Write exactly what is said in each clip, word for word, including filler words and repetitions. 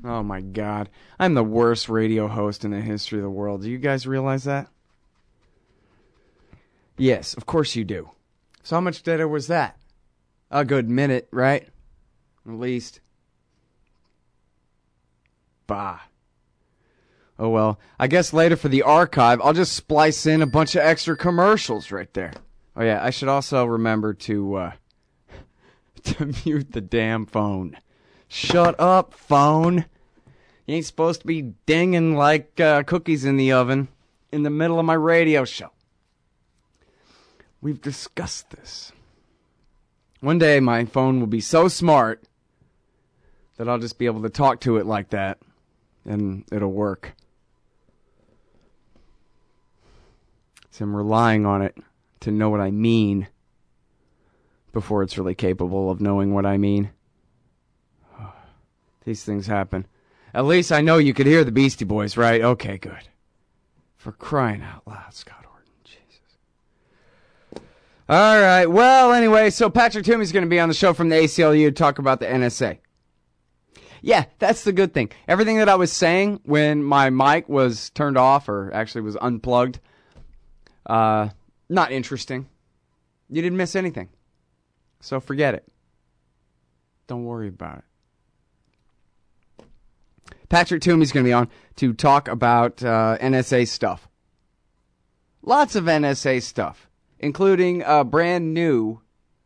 Oh my God. I'm the worst radio host in the history of the world. Do you guys realize that? Yes, of course you do. So how much data was that? A good minute, right? At least. Bah. Oh well, I guess later for the archive, I'll just splice in a bunch of extra commercials right there. Oh yeah, I should also remember to, uh, to mute the damn phone. Shut up, phone. You ain't supposed to be dinging like uh, cookies in the oven in the middle of my radio show. We've discussed this. One day my phone will be so smart that I'll just be able to talk to it like that, and it'll work. So I'm relying on it to know what I mean before it's really capable of knowing what I mean. These things happen. At least I know you could hear the Beastie Boys, right? Okay, good. For crying out loud, Scott Horton. Jesus. All right. Well, anyway, so Patrick Toomey's going to be on the show from the A C L U to talk about the N S A. Yeah, that's the good thing. Everything that I was saying when my mic was turned off, or actually was unplugged, uh, not interesting. You didn't miss anything. So forget it. Don't worry about it. Patrick Toomey's going to be on to talk about uh, N S A stuff. Lots of N S A stuff, including a brand new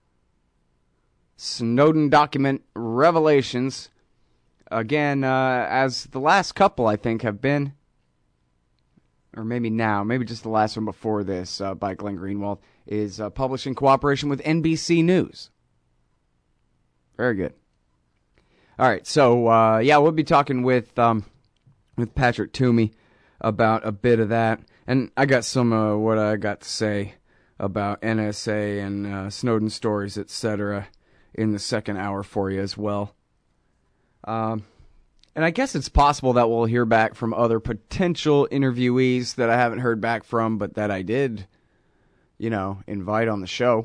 Snowden document revelations. Again, uh, as the last couple, I think, have been, or maybe now, maybe just the last one before this, uh, by Glenn Greenwald, is uh, published in cooperation with N B C News. Very good. All right, so, uh, yeah, we'll be talking with um, with Patrick Toomey about a bit of that. And I got some of uh, what I got to say about N S A and uh, Snowden stories, et cetera, in the second hour for you as well. Um, and I guess it's possible that we'll hear back from other potential interviewees that I haven't heard back from, but that I did, you know, invite on the show.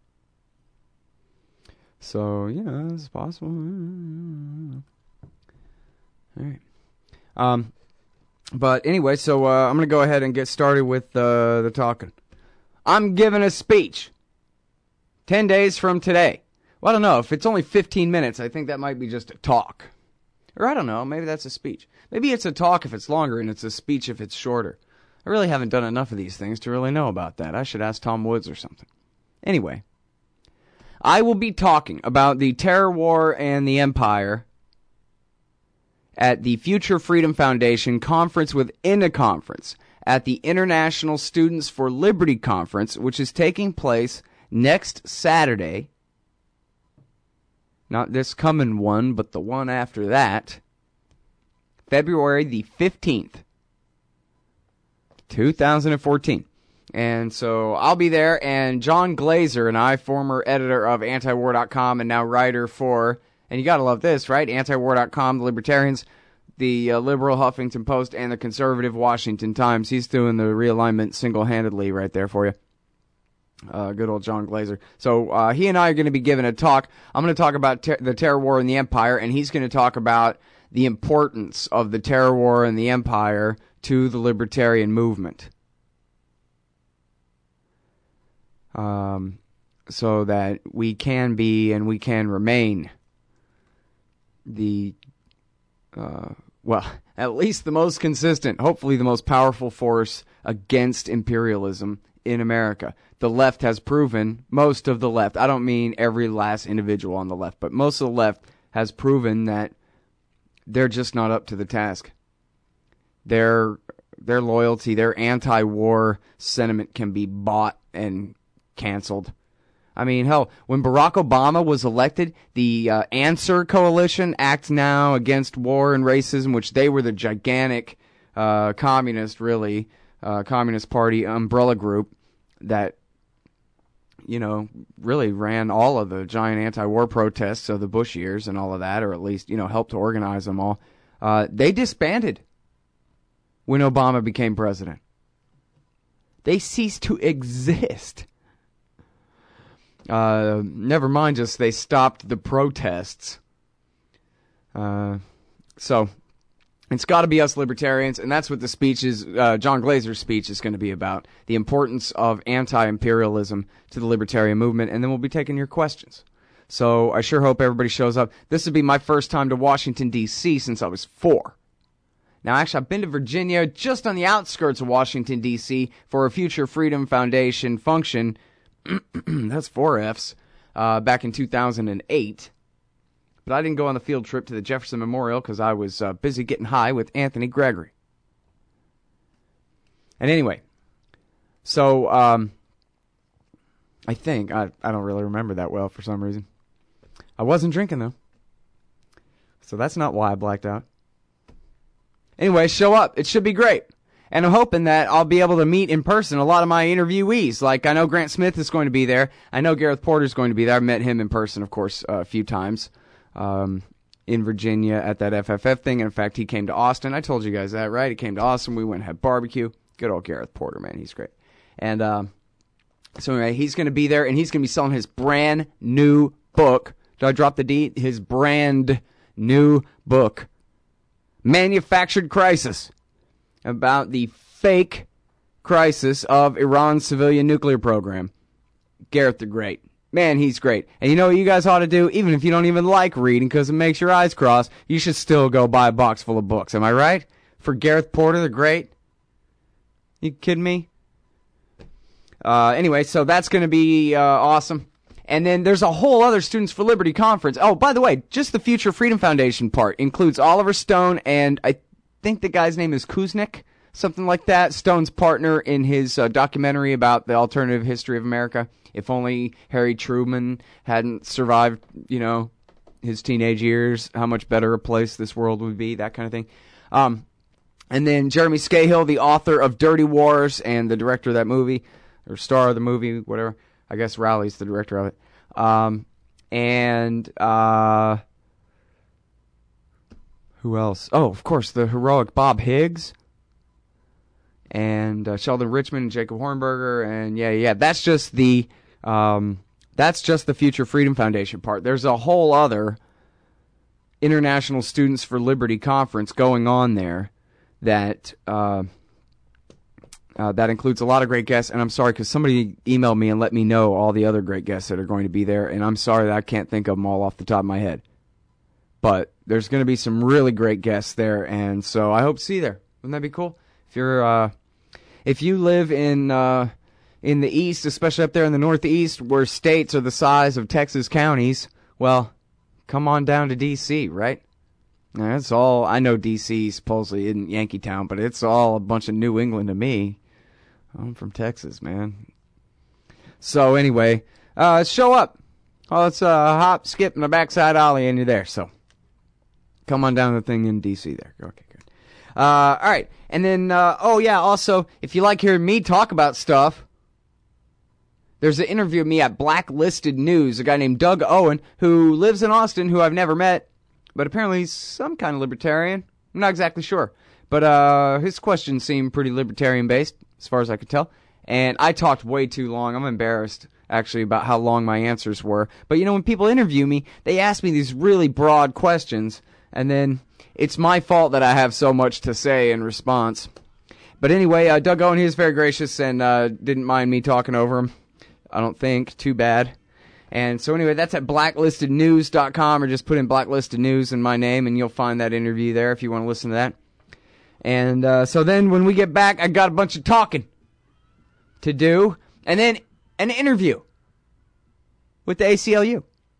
So, you know, it's possible. All right. Um, but anyway, so uh, I'm going to go ahead and get started with uh, the talking. I'm giving a speech ten days from today. Well, I don't know. If it's only fifteen minutes, I think that might be just a talk. Or I don't know. Maybe that's a speech. Maybe it's a talk if it's longer and it's a speech if it's shorter. I really haven't done enough of these things to really know about that. I should ask Tom Woods or something. Anyway. I will be talking about the terror war and the empire at the Future Freedom Foundation conference within a conference at the International Students for Liberty Conference, which is taking place next Saturday. Not this coming one, but the one after that. February the fifteenth, two thousand fourteen. And so I'll be there, and John Glazer and I, former editor of anti-war dot com and now writer for, and you gotta love this, right? anti-war dot com, the Libertarians, the uh, liberal Huffington Post, and the conservative Washington Times. He's doing the realignment single-handedly right there for you. Uh, good old John Glazer. So uh, he and I are going to be giving a talk. I'm going to talk about ter- the terror war and the empire, and he's going to talk about the importance of the terror war and the empire to the libertarian movement. Um, so that we can be and we can remain the, uh, well, at least the most consistent, hopefully the most powerful force against imperialism in America. The left has proven, most of the left, I don't mean every last individual on the left, but most of the left has proven that they're just not up to the task. Their, their loyalty, their anti-war sentiment can be bought and canceled. I mean, hell, when Barack Obama was elected, the uh, Answer Coalition, Act Now Against War and Racism, which they were the gigantic uh, communist, really, uh, Communist Party umbrella group that, you know, really ran all of the giant anti-war protests of the Bush years and all of that, or at least, you know, helped to organize them all. Uh, they disbanded when Obama became president. They ceased to exist. Uh, never mind just they stopped the protests. Uh, so, It's got to be us libertarians, and that's what the speech is, uh, John Glazer's speech is going to be about, the importance of anti-imperialism to the libertarian movement, and then we'll be taking your questions. So I sure hope everybody shows up. This would be my first time to Washington, D C since I was four. Now, actually, I've been to Virginia, just on the outskirts of Washington, D C for a Future Freedom Foundation function. That's four F's, uh, back in two thousand eight. But I didn't go on the field trip to the Jefferson Memorial because I was uh, busy getting high with Anthony Gregory. And anyway, so um, I think, I, I don't really remember that well for some reason. I wasn't drinking, though. So that's not why I blacked out. Anyway, show up. It should be great. And I'm hoping that I'll be able to meet in person a lot of my interviewees. Like, I know Grant Smith is going to be there. I know Gareth Porter is going to be there. I've met him in person, of course, uh, a few times. Um, in Virginia at that F F F thing. And in fact, he came to Austin. I told you guys that, right? He came to Austin. We went and had barbecue. Good old Gareth Porter, man. He's great. And um, so anyway, he's going to be there, and he's going to be selling his brand new book. Did I drop the D? His brand new book, Manufactured Crisis, about the fake crisis of Iran's civilian nuclear program. Gareth the Great. Man, he's great. And you know what you guys ought to do? Even if you don't even like reading because it makes your eyes cross, you should still go buy a box full of books. Am I right? For Gareth Porter the Great? You kidding me? Uh, anyway, so that's going to be uh, awesome. And then there's a whole other Students for Liberty conference. Oh, by the way, just the Future Freedom Foundation part includes Oliver Stone, and I think the guy's name is Kuznick, something like that. Stone's partner in his uh, documentary about the alternative history of America. If only Harry Truman hadn't survived, you know, his teenage years, how much better a place this world would be, that kind of thing. Um, and then Jeremy Scahill, the author of Dirty Wars and the director of that movie, or star of the movie, whatever. I guess Rowley's the director of it. Um, and uh, who else? Oh, of course, the heroic Bob Higgs. And uh, Sheldon Richman and Jacob Hornberger. And yeah, yeah, that's just the... Um, that's just the Future Freedom Foundation part. There's a whole other International Students for Liberty conference going on there that uh, uh, that includes a lot of great guests. And I'm sorry because somebody emailed me and let me know all the other great guests that are going to be there. And I'm sorry that I can't think of them all off the top of my head. But there's going to be some really great guests there, and so I hope to see you there. Wouldn't that be cool? If you're uh, if you live in uh, in the East, especially up there in the Northeast, where states are the size of Texas counties, well, come on down to D C, right? That's all. I know D C supposedly isn't Yankee Town, but it's all a bunch of New England to me. I'm from Texas, man. So anyway, uh, show up. Oh, it's a hop, skip, and a backside ollie, and you're there. So come on down to the thing in D C there. Okay, good. Uh, all right, and then uh, oh yeah, also if you like hearing me talk about stuff, there's an interview of me at Blacklisted News, a guy named Doug Owen, who lives in Austin, who I've never met, but apparently he's some kind of libertarian. I'm not exactly sure. But uh, his questions seem pretty libertarian-based, as far as I could tell. And I talked way too long. I'm embarrassed, actually, about how long my answers were. But, you know, when people interview me, they ask me these really broad questions, and then it's my fault that I have so much to say in response. But anyway, uh, Doug Owen, he was very gracious and uh, didn't mind me talking over him. I don't think. Too bad. And so anyway, that's at blacklisted news dot com, or just put in Blacklisted News in my name, and you'll find that interview there if you want to listen to that. And uh, so then when we get back, I got a bunch of talking to do, and then an interview with the A C L U.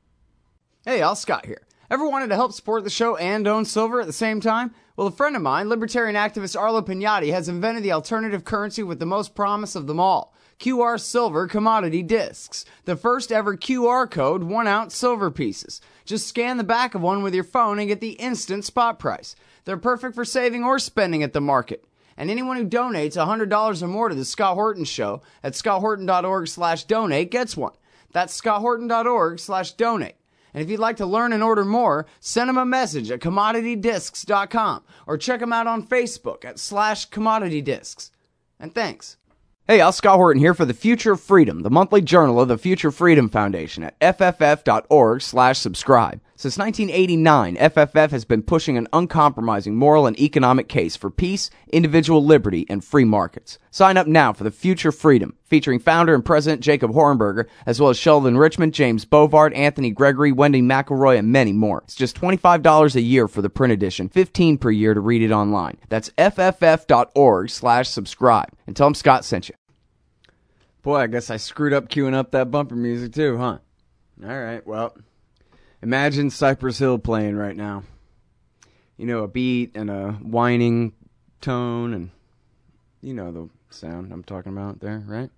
Hey, Al Scott here. Ever wanted to help support the show and own silver at the same time? Well, a friend of mine, libertarian activist Arlo Pignati, has invented the alternative currency with the most promise of them all. Q R Silver Commodity Discs. The first ever Q R code one ounce silver pieces. Just scan the back of one with your phone and get the instant spot price. They're perfect for saving or spending at the market. And anyone who donates one hundred dollars or more to the Scott Horton Show at scott horton dot org slash donate gets one. That's scott horton dot org slash donate. And if you'd like to learn and order more, send them a message at commodity discs dot com or check them out on Facebook at slash commodity discs. And thanks. Hey, Al Scott Horton here for the Future of Freedom, the monthly journal of the Future Freedom Foundation at f f f dot org slash subscribe. Since nineteen eighty-nine, F F F has been pushing an uncompromising moral and economic case for peace, individual liberty, and free markets. Sign up now for the Future Freedom, featuring founder and president Jacob Hornberger, as well as Sheldon Richmond, James Bovard, Anthony Gregory, Wendy McElroy, and many more. It's just twenty-five dollars a year for the print edition, fifteen dollars per year to read it online. That's fff.org slash subscribe. And tell them Scott sent you. Boy, I guess I screwed up queuing up that bumper music too, huh? All right, well, imagine Cypress Hill playing right now. You know, a beat and a whining tone, and you know the sound I'm talking about there, right?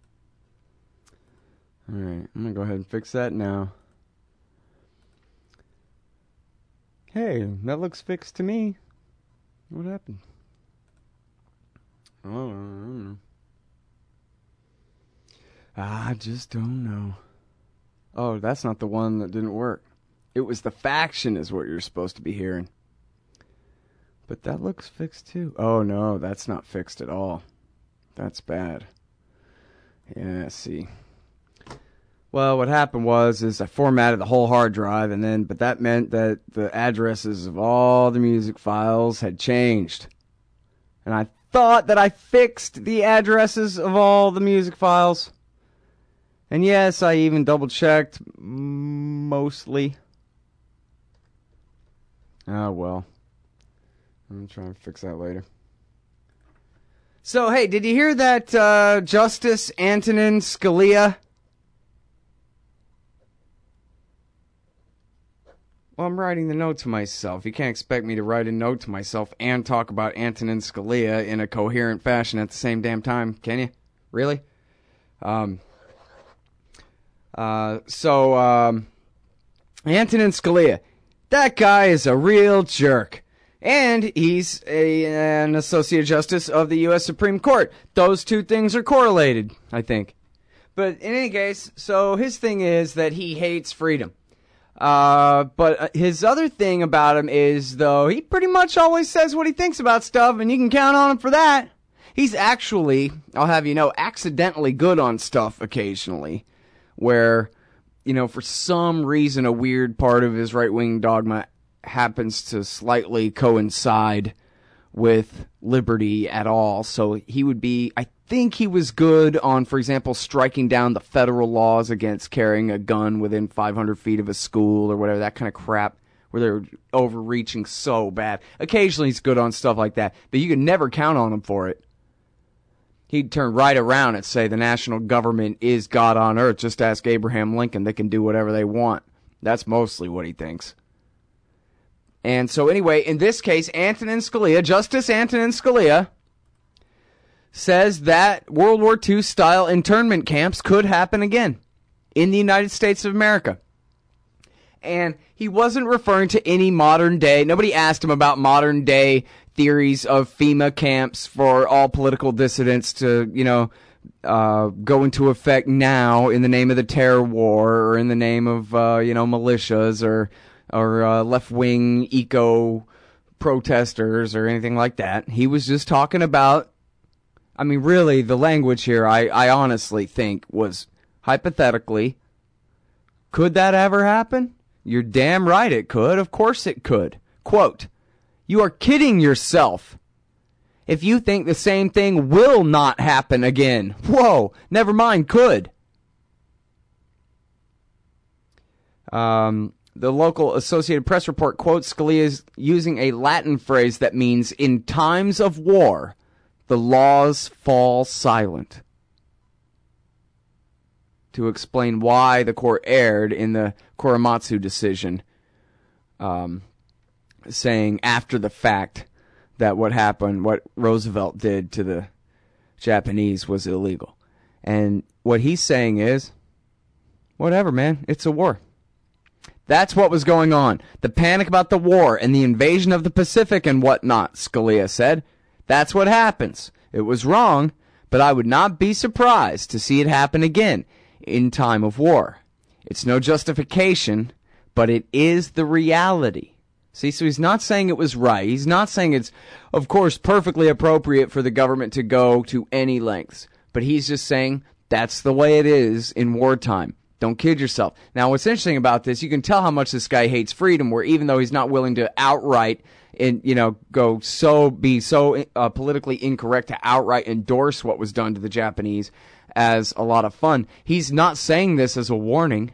All right, I'm going to go ahead and fix that now. Hey, that looks fixed to me. What happened? Oh, I don't know. I just don't know. Oh, that's not the one that didn't work. It was the faction is what you're supposed to be hearing. But that looks fixed too. Oh, no, that's not fixed at all. That's bad. Yeah, see. Well, what happened was is I formatted the whole hard drive, and then, but that meant that the addresses of all the music files had changed. And I thought that I fixed the addresses of all the music files. And yes, I even double-checked, mostly. Oh, well. I'm trying to fix that later. So, hey, did you hear that uh, Justice Antonin Scalia? Well, I'm writing the note to myself. You can't expect me to write a note to myself and talk about Antonin Scalia in a coherent fashion at the same damn time, can you? Really? Um... Uh, so, um, Antonin Scalia, that guy is a real jerk. And he's a, an Associate Justice of the U S Supreme Court. Those two things are correlated, I think. But in any case, so his thing is that he hates freedom. Uh, but his other thing about him is, though, he pretty much always says what he thinks about stuff, and you can count on him for that. He's actually, I'll have you know, accidentally good on stuff occasionally. Where, you know, for some reason a weird part of his right-wing dogma happens to slightly coincide with liberty at all. So he would be, I think he was good on, for example, striking down the federal laws against carrying a gun within five hundred feet of a school or whatever, that kind of crap, where they're overreaching so bad. Occasionally he's good on stuff like that, but you can never count on him for it. He'd turn right around and say the national government is God on earth. Just ask Abraham Lincoln. They can do whatever they want. That's mostly what he thinks. And so anyway, in this case, Antonin Scalia, Justice Antonin Scalia, says that World War Two style internment camps could happen again in the United States of America. And he wasn't referring to any modern day. Nobody asked him about modern day theories of FEMA camps for all political dissidents to, you know, uh, go into effect now in the name of the terror war or in the name of, uh, you know, militias or, or uh, left-wing eco-protesters or anything like that. He was just talking about, I mean, really, the language here, I, I honestly think, was hypothetically, could that ever happen? You're damn right it could. Of course it could. Quote, "You are kidding yourself if you think the same thing will not happen again." Whoa, never mind, could. Um, the local Associated Press report quotes Scalia using a Latin phrase that means, "In times of war, the laws fall silent," to explain why the court erred in the Korematsu decision, um, saying after the fact that what happened, what Roosevelt did to the Japanese was illegal. And what he's saying is, whatever, man, it's a war. That's what was going on. The panic about the war and the invasion of the Pacific and whatnot, Scalia said. That's what happens. It was wrong, but I would not be surprised to see it happen again in time of war. It's no justification, but it is the reality. See, so he's not saying it was right. He's not saying it's, of course, perfectly appropriate for the government to go to any lengths. But he's just saying that's the way it is in wartime. Don't kid yourself. Now, what's interesting about this, you can tell how much this guy hates freedom, where even though he's not willing to outright and, you know, go so, be so uh, politically incorrect to outright endorse what was done to the Japanese as a lot of fun, he's not saying this as a warning.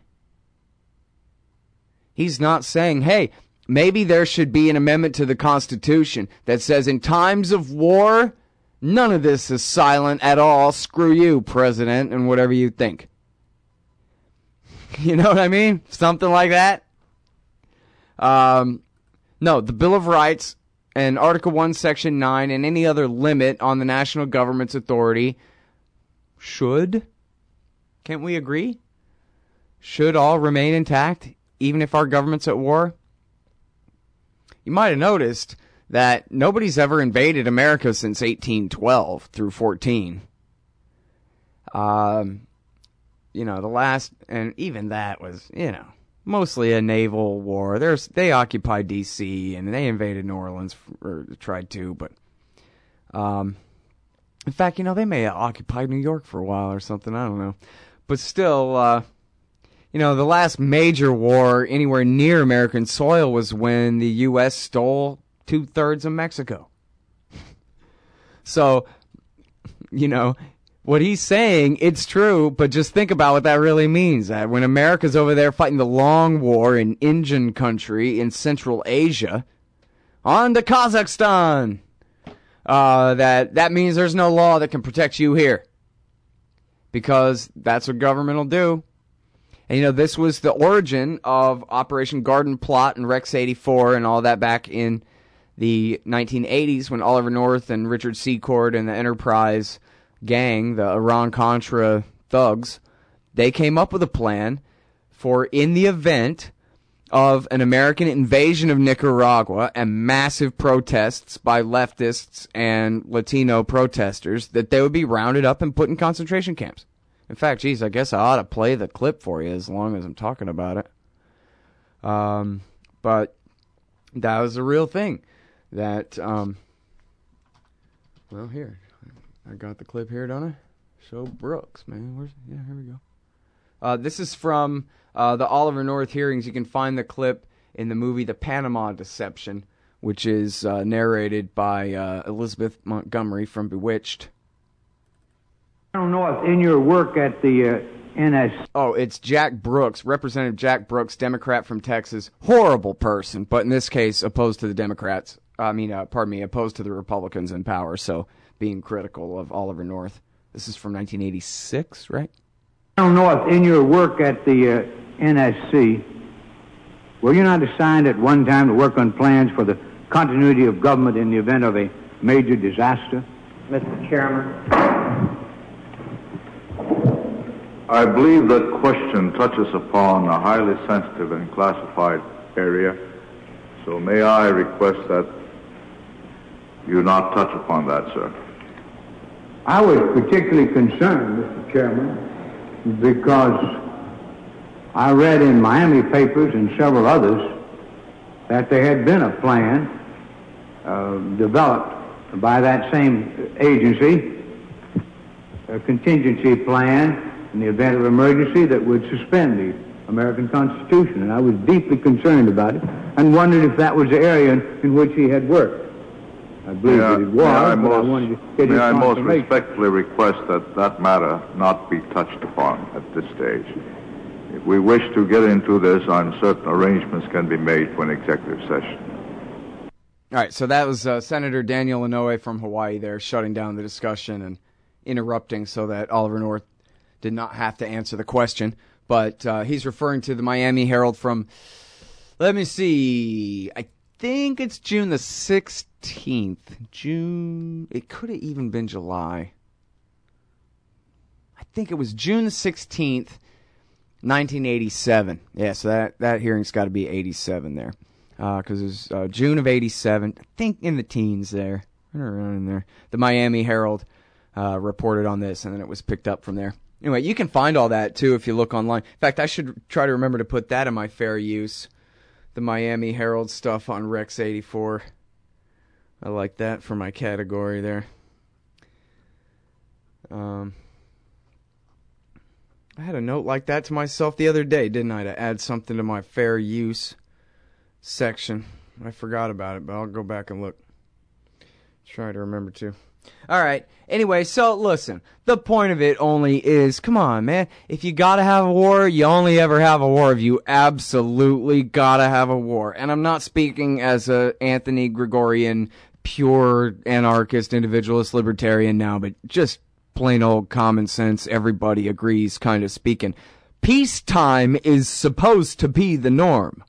He's not saying, hey, maybe there should be an amendment to the Constitution that says in times of war, none of this is silent at all. Screw you, President, and whatever you think. You know what I mean? Something like that. Um, no, the Bill of Rights and Article one, Section nine, and any other limit on the national government's authority should, can't we agree? Should all remain intact, even if our government's at war. You might have noticed that nobody's ever invaded America since eighteen twelve through fourteen. Um... You know, the last, and even that was, you know, mostly a naval war. There's, they occupied D C and they invaded New Orleans, or tried to, but, um, in fact, you know, they may have occupied New York for a while or something, I don't know. But still, uh, you know, the last major war anywhere near American soil was when the U S stole two-thirds of Mexico. So, you know, what he's saying, it's true, but just think about what that really means. That when America's over there fighting the long war in Indian country in Central Asia, on to Kazakhstan, uh, that, that means there's no law that can protect you here. Because that's what government will do. And, you know, this was the origin of Operation Garden Plot and Rex eighty-four and all that back in the nineteen eighties when Oliver North and Richard Secord and the Enterprise gang, the Iran-Contra thugs, they came up with a plan for, in the event of an American invasion of Nicaragua and massive protests by leftists and Latino protesters, that they would be rounded up and put in concentration camps. In fact, geez, I guess I ought to play the clip for you as long as I'm talking about it. Um, but that was a real thing. That, um, well, here. I got the clip here, don't I? Show Brooks, man. Where's, yeah, here we go. Uh, this is from uh, the Oliver North hearings. You can find the clip in the movie The Panama Deception, which is uh, narrated by uh, Elizabeth Montgomery from Bewitched. I don't know if in your work at the uh, N S... Oh, it's Jack Brooks, Representative Jack Brooks, Democrat from Texas. Horrible person, but in this case, opposed to the Democrats. I mean, uh, pardon me, opposed to the Republicans in power, so being critical of Oliver North. This is from nineteen eighty-six, right? I don't know if in your work at the uh, N S C, were you not assigned at one time to work on plans for the continuity of government in the event of a major disaster? Mister Chairman. I believe that question touches upon a highly sensitive and classified area, so may I request that you not touch upon that, sir. I was particularly concerned, Mister Chairman, because I read in Miami papers and several others that there had been a plan uh, developed by that same agency, a contingency plan in the event of emergency that would suspend the American Constitution. And I was deeply concerned about it and wondered if that was the area in, in which he had worked. I believe may I, that it was, may I but most, I wanted to get may his I most confirmation. respectfully request that that matter not be touched upon at this stage. If we wish to get into this, on certain arrangements can be made for an executive session. All right, so that was uh, Senator Daniel Inouye from Hawaii there, shutting down the discussion and interrupting so that Oliver North did not have to answer the question. But uh, he's referring to the Miami Herald from, let me see, I think it's June the sixteenth. June, it could have even been July. I think it was June the sixteenth, nineteen eighty-seven. Yeah, so that, that hearing's got to be eighty-seven there. Because uh, it was uh, June of eighty-seven, I think in the teens there, around in there. The Miami Herald uh, reported on this, and then it was picked up from there. Anyway, you can find all that, too, if you look online. In fact, I should try to remember to put that in my fair use, the Miami Herald stuff on Rex eighty-four. I like that for my category there. Um, I had a note like that to myself the other day, didn't I, to add something to my fair use section. I forgot about it, but I'll go back and look. Try to remember to. All right. Anyway, so listen. The point of it only is, come on, man. If you gotta have a war, you only ever have a war if you absolutely gotta have a war. And I'm not speaking as a Anthony Gregorian, pure anarchist, individualist, libertarian now, but just plain old common sense, everybody agrees kind of speaking. Peacetime is supposed to be the norm.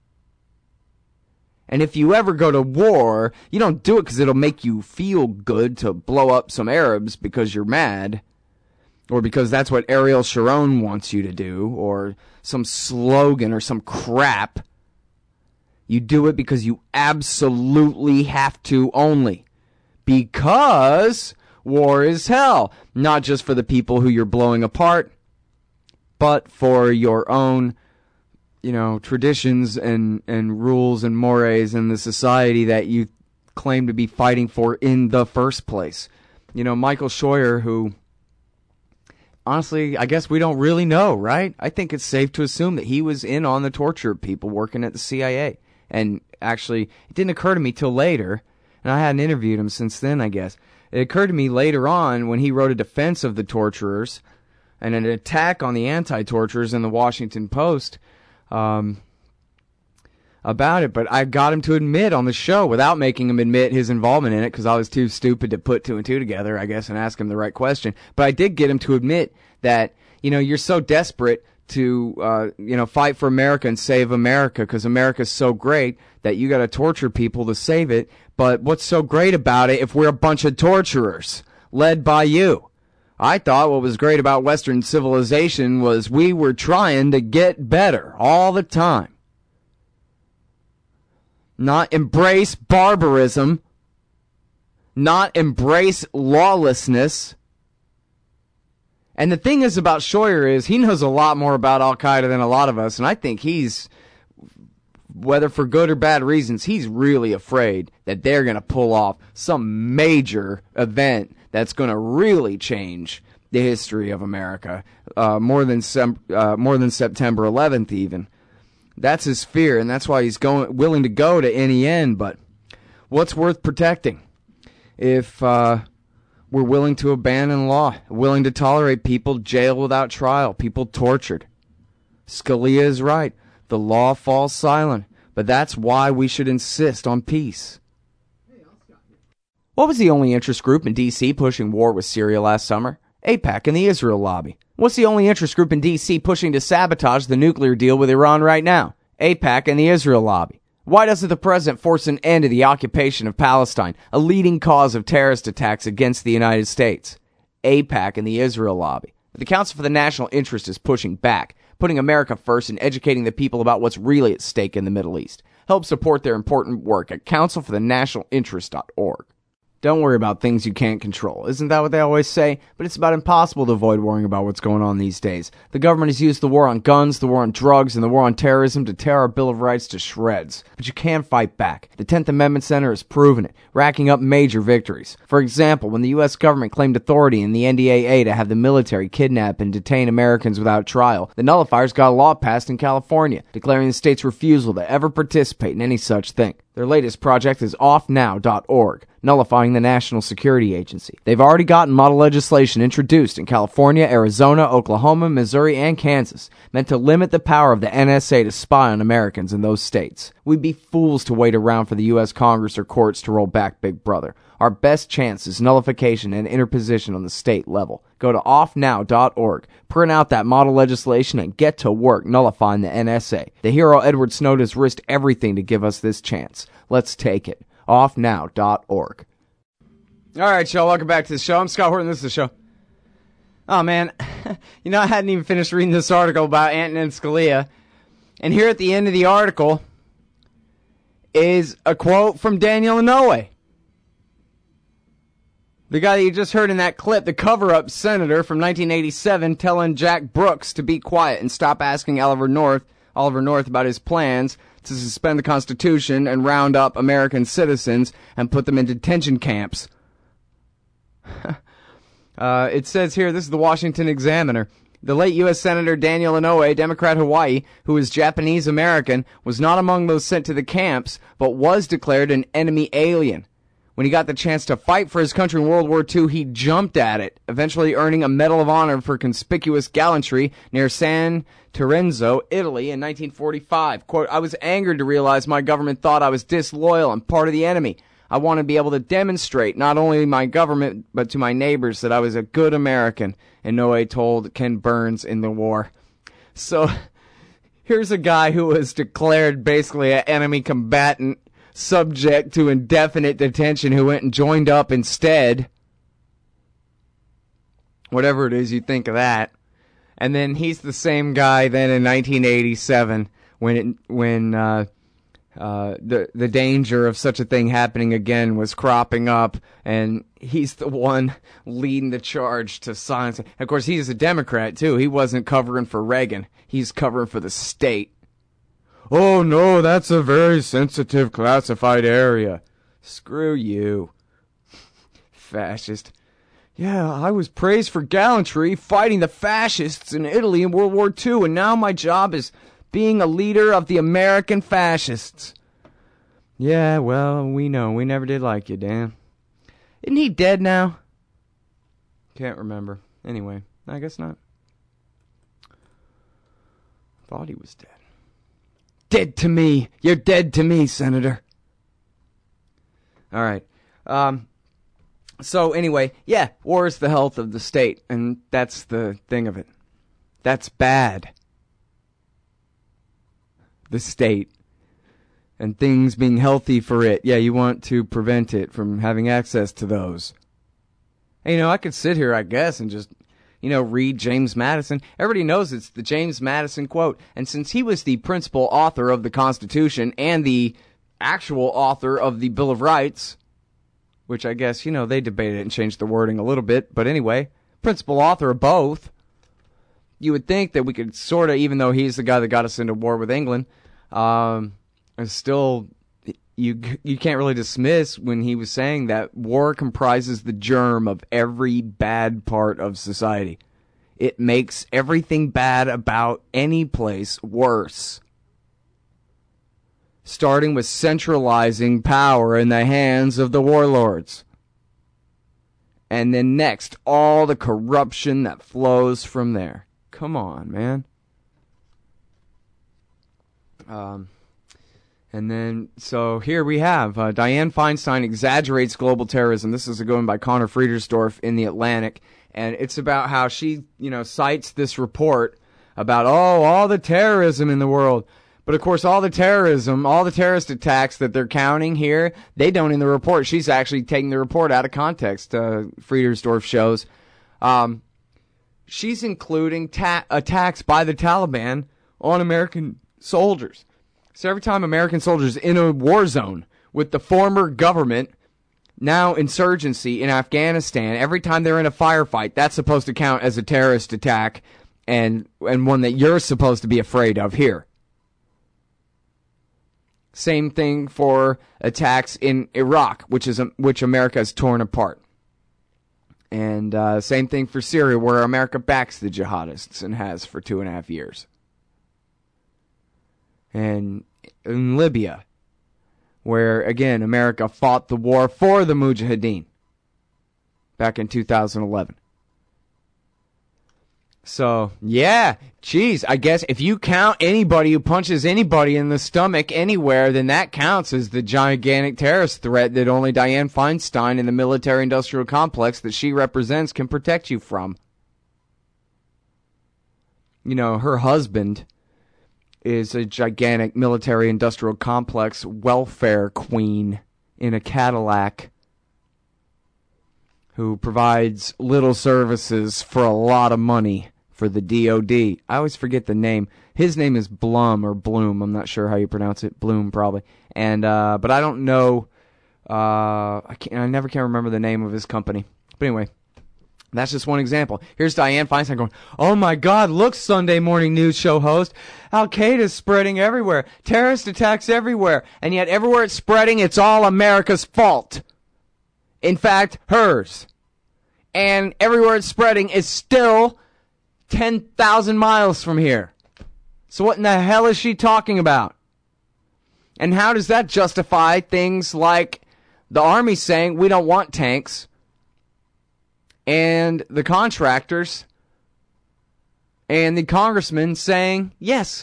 And if you ever go to war, you don't do it because it'll make you feel good to blow up some Arabs because you're mad, or because that's what Ariel Sharon wants you to do, or some slogan or some crap. You do it because you absolutely have to only. Because war is hell. Not just for the people who you're blowing apart, but for your own, you know, traditions and, and rules and mores in the society that you claim to be fighting for in the first place. You know, Michael Scheuer, who, honestly, I guess we don't really know, right? I think it's safe to assume that he was in on the torture of people working at the C I A. And actually, it didn't occur to me till later, and I hadn't interviewed him since then, I guess. It occurred to me later on when he wrote a defense of the torturers and an attack on the anti-torturers in the Washington Post, Um, about it, but I got him to admit on the show without making him admit his involvement in it because I was too stupid to put two and two together, I guess, and ask him the right question. But I did get him to admit that, you know, you're so desperate to, uh, you know, fight for America and save America because America's so great that you got to torture people to save it. But what's so great about it if we're a bunch of torturers led by you? I thought what was great about Western civilization was we were trying to get better all the time. Not embrace barbarism. Not embrace lawlessness. And the thing is about Scheuer is he knows a lot more about Al-Qaeda than a lot of us, and I think he's, whether for good or bad reasons, he's really afraid that they're going to pull off some major event that's going to really change the history of America, uh, more than sem- uh, more than September eleventh even. That's his fear, and that's why he's going willing to go to any end. But what's worth protecting if uh, we're willing to abandon law, willing to tolerate people jailed without trial, people tortured? Scalia is right. The law falls silent, but that's why we should insist on peace. What was the only interest group in D C pushing war with Syria last summer? AIPAC and the Israel lobby. What's the only interest group in D C pushing to sabotage the nuclear deal with Iran right now? AIPAC and the Israel lobby. Why doesn't the president force an end to the occupation of Palestine, a leading cause of terrorist attacks against the United States? AIPAC and the Israel lobby. The Council for the National Interest is pushing back, putting America first and educating the people about what's really at stake in the Middle East. Help support their important work at council for the national interest dot org. Don't worry about things you can't control. Isn't that what they always say? But it's about impossible to avoid worrying about what's going on these days. The government has used the war on guns, the war on drugs, and the war on terrorism to tear our Bill of Rights to shreds. But you can fight back. The tenth Amendment Center has proven it, racking up major victories. For example, when the U S government claimed authority in the N D A A to have the military kidnap and detain Americans without trial, the nullifiers got a law passed in California, declaring the state's refusal to ever participate in any such thing. Their latest project is off now dot org, nullifying the National Security Agency. They've already gotten model legislation introduced in California, Arizona, Oklahoma, Missouri, and Kansas, meant to limit the power of the N S A to spy on Americans in those states. We'd be fools to wait around for the U S Congress or courts to roll back Big Brother. Our best chance is nullification and interposition on the state level. Go to off now dot org, print out that model legislation, and get to work nullifying the N S A. The hero Edward Snowden has risked everything to give us this chance. Let's take it. off now dot org. All right, y'all, welcome back to the show. I'm Scott Horton. This is the show. Oh, man. You know, I hadn't even finished reading this article about Antonin Scalia. And here at the end of the article is a quote from Daniel Inouye. The guy that you just heard in that clip, the cover-up senator from nineteen eighty-seven, telling Jack Brooks to be quiet and stop asking Oliver North, Oliver North about his plans to suspend the Constitution and round up American citizens and put them in detention camps. uh, it says here, this is the Washington Examiner. The late U S Senator Daniel Inouye, Democrat Hawaii, who was Japanese-American, was not among those sent to the camps, but was declared an enemy alien. When he got the chance to fight for his country in World War Two, he jumped at it, eventually earning a Medal of Honor for conspicuous gallantry near San Terenzo, Italy, in nineteen forty-five. Quote, I was angered to realize my government thought I was disloyal and part of the enemy. I want to be able to demonstrate, not only my government, but to my neighbors, that I was a good American, Inouye told Ken Burns in the war. So, here's a guy who was declared basically an enemy combatant, subject to indefinite detention, who went and joined up instead. Whatever it is you think of that. And then he's the same guy then in nineteen eighty-seven when it, when uh, uh, the the danger of such a thing happening again was cropping up, and he's the one leading the charge to silence. And of course, he's a Democrat too. He wasn't covering for Reagan. He's covering for the state. Oh, no, that's a very sensitive, classified area. Screw you. Fascist. Yeah, I was praised for gallantry fighting the fascists in Italy in World War Two, and now my job is being a leader of the American fascists. Yeah, well, we know. We never did like you, Dan. Isn't he dead now? Can't remember. Anyway, I guess not. Thought he was dead. Dead to me. You're dead to me, Senator. All right. Um, so anyway, yeah, war is the health of the state, and that's the thing of it. That's bad. The state. And things being healthy for it. Yeah, you want to prevent it from having access to those. And, you know, I could sit here, I guess, and just, you know, read James Madison. Everybody knows it's the James Madison quote. And since he was the principal author of the Constitution and the actual author of the Bill of Rights, which I guess, you know, they debated it and changed the wording a little bit. But anyway, principal author of both, you would think that we could sort of, even though he's the guy that got us into war with England, um, still, you you can't really dismiss when he was saying that war comprises the germ of every bad part of society. It makes everything bad about any place worse. Starting with centralizing power in the hands of the warlords. And then next, all the corruption that flows from there. Come on, man. Um... And then, so here we have, uh, Dianne Feinstein exaggerates global terrorism. This is a going by Connor Friedersdorf in The Atlantic. And it's about how she, you know, cites this report about, oh, all the terrorism in the world. But of course, all the terrorism, all the terrorist attacks that they're counting here, they don't in the report. She's actually taking the report out of context, uh, Friedersdorf shows. Um, she's including ta- attacks by the Taliban on American soldiers. So every time American soldiers in a war zone with the former government, now insurgency in Afghanistan, every time they're in a firefight, that's supposed to count as a terrorist attack and and one that you're supposed to be afraid of here. Same thing for attacks in Iraq, which is which America has torn apart. And uh, same thing for Syria, where America backs the jihadists and has for two and a half years. And in Libya, where, again, America fought the war for the Mujahideen back in two thousand eleven. So, yeah, geez, I guess if you count anybody who punches anybody in the stomach anywhere, then that counts as the gigantic terrorist threat that only Dianne Feinstein and the military-industrial complex that she represents can protect you from. You know, her husband is a gigantic military-industrial complex welfare queen in a Cadillac who provides little services for a lot of money for the D O D. I always forget the name. His name is Blum or Bloom. I'm not sure how you pronounce it. Bloom, probably. And uh, but I don't know. Uh, I can't. I never can remember the name of his company. But anyway. That's just one example. Here's Dianne Feinstein going, oh my God, look, Sunday morning news show host. Al-Qaeda's spreading everywhere. Terrorist attacks everywhere. And yet everywhere it's spreading, it's all America's fault. In fact, hers. And everywhere it's spreading is still ten thousand miles from here. So what in the hell is she talking about? And how does that justify things like the Army saying we don't want tanks, and the contractors and the congressmen saying, yes,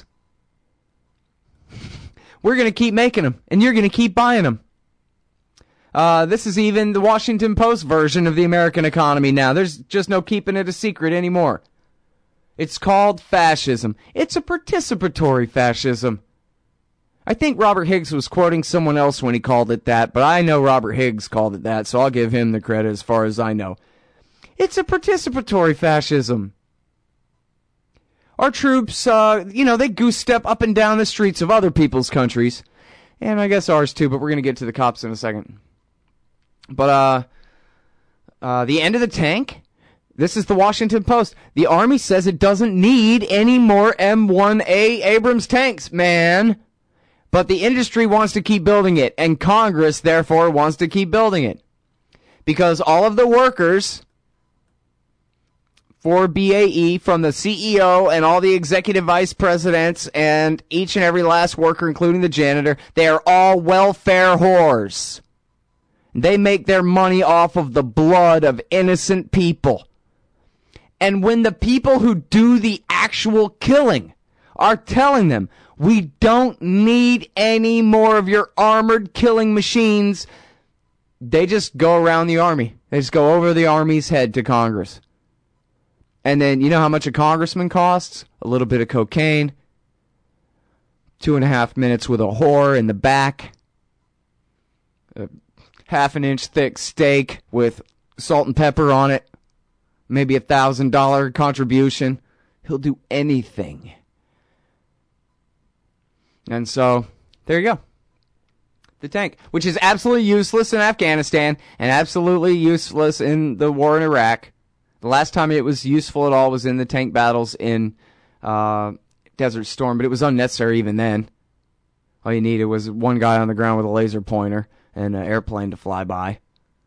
we're going to keep making them, and you're going to keep buying them. Uh, this is even the Washington Post version of the American economy now. There's just no keeping it a secret anymore. It's called fascism. It's a participatory fascism. I think Robert Higgs was quoting someone else when he called it that, but I know Robert Higgs called it that, so I'll give him the credit as far as I know. It's a participatory fascism. Our troops, uh, you know, they goose step up and down the streets of other people's countries, and I guess ours too, but we're going to get to the cops in a second. But, uh, uh, the end of the tank, this is the Washington Post. The Army says it doesn't need any more M one A Abrams tanks, man. But the industry wants to keep building it, and Congress, therefore, wants to keep building it. Because all of the workers for B A E, from the C E O and all the executive vice presidents and each and every last worker, including the janitor, they are all welfare whores. They make their money off of the blood of innocent people. And when the people who do the actual killing are telling them, we don't need any more of your armored killing machines, they just go around the Army. They just go over the Army's head to Congress. And then, you know how much a congressman costs? A little bit of cocaine, two and a half minutes with a whore in the back, a half an inch thick steak with salt and pepper on it, maybe a thousand dollar contribution. He'll do anything. And so, there you go. The tank, which is absolutely useless in Afghanistan and absolutely useless in the war in Iraq. The last time it was useful at all was in the tank battles in uh, Desert Storm, but it was unnecessary even then. All you needed was one guy on the ground with a laser pointer and an airplane to fly by.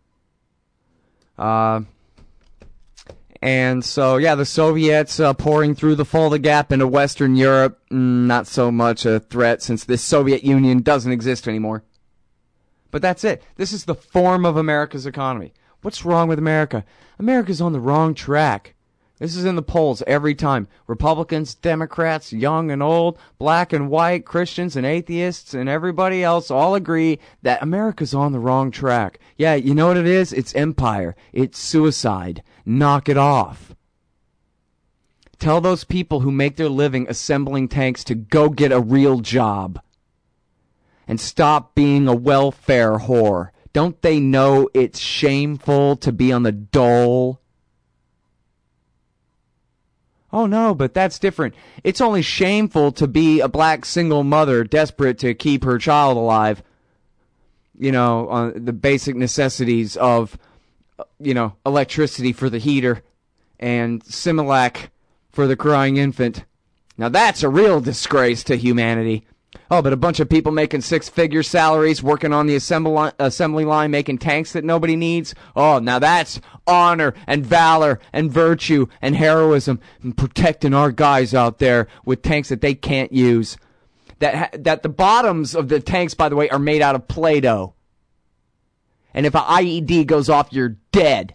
Uh... And so, yeah, the Soviets uh, pouring through the Fulda Gap into Western Europe, mm, not so much a threat since the Soviet Union doesn't exist anymore. But that's it. This is the form of America's economy. What's wrong with America? America's on the wrong track. This is in the polls every time. Republicans, Democrats, young and old, black and white, Christians and atheists, and everybody else all agree that America's on the wrong track. Yeah, you know what it is? It's empire. It's suicide. Knock it off. Tell those people who make their living assembling tanks to go get a real job. And stop being a welfare whore. Don't they know it's shameful to be on the dole? Oh no, but that's different. It's only shameful to be a black single mother desperate to keep her child alive. You know, on the basic necessities of, you know, electricity for the heater and Similac for the crying infant. Now that's a real disgrace to humanity. Oh, but a bunch of people making six-figure salaries, working on the assembly, assembly line, making tanks that nobody needs. Oh, now that's honor and valor and virtue and heroism and protecting our guys out there with tanks that they can't use. That that the bottoms of the tanks, by the way, are made out of Play-Doh. And if an I E D goes off, you're dead.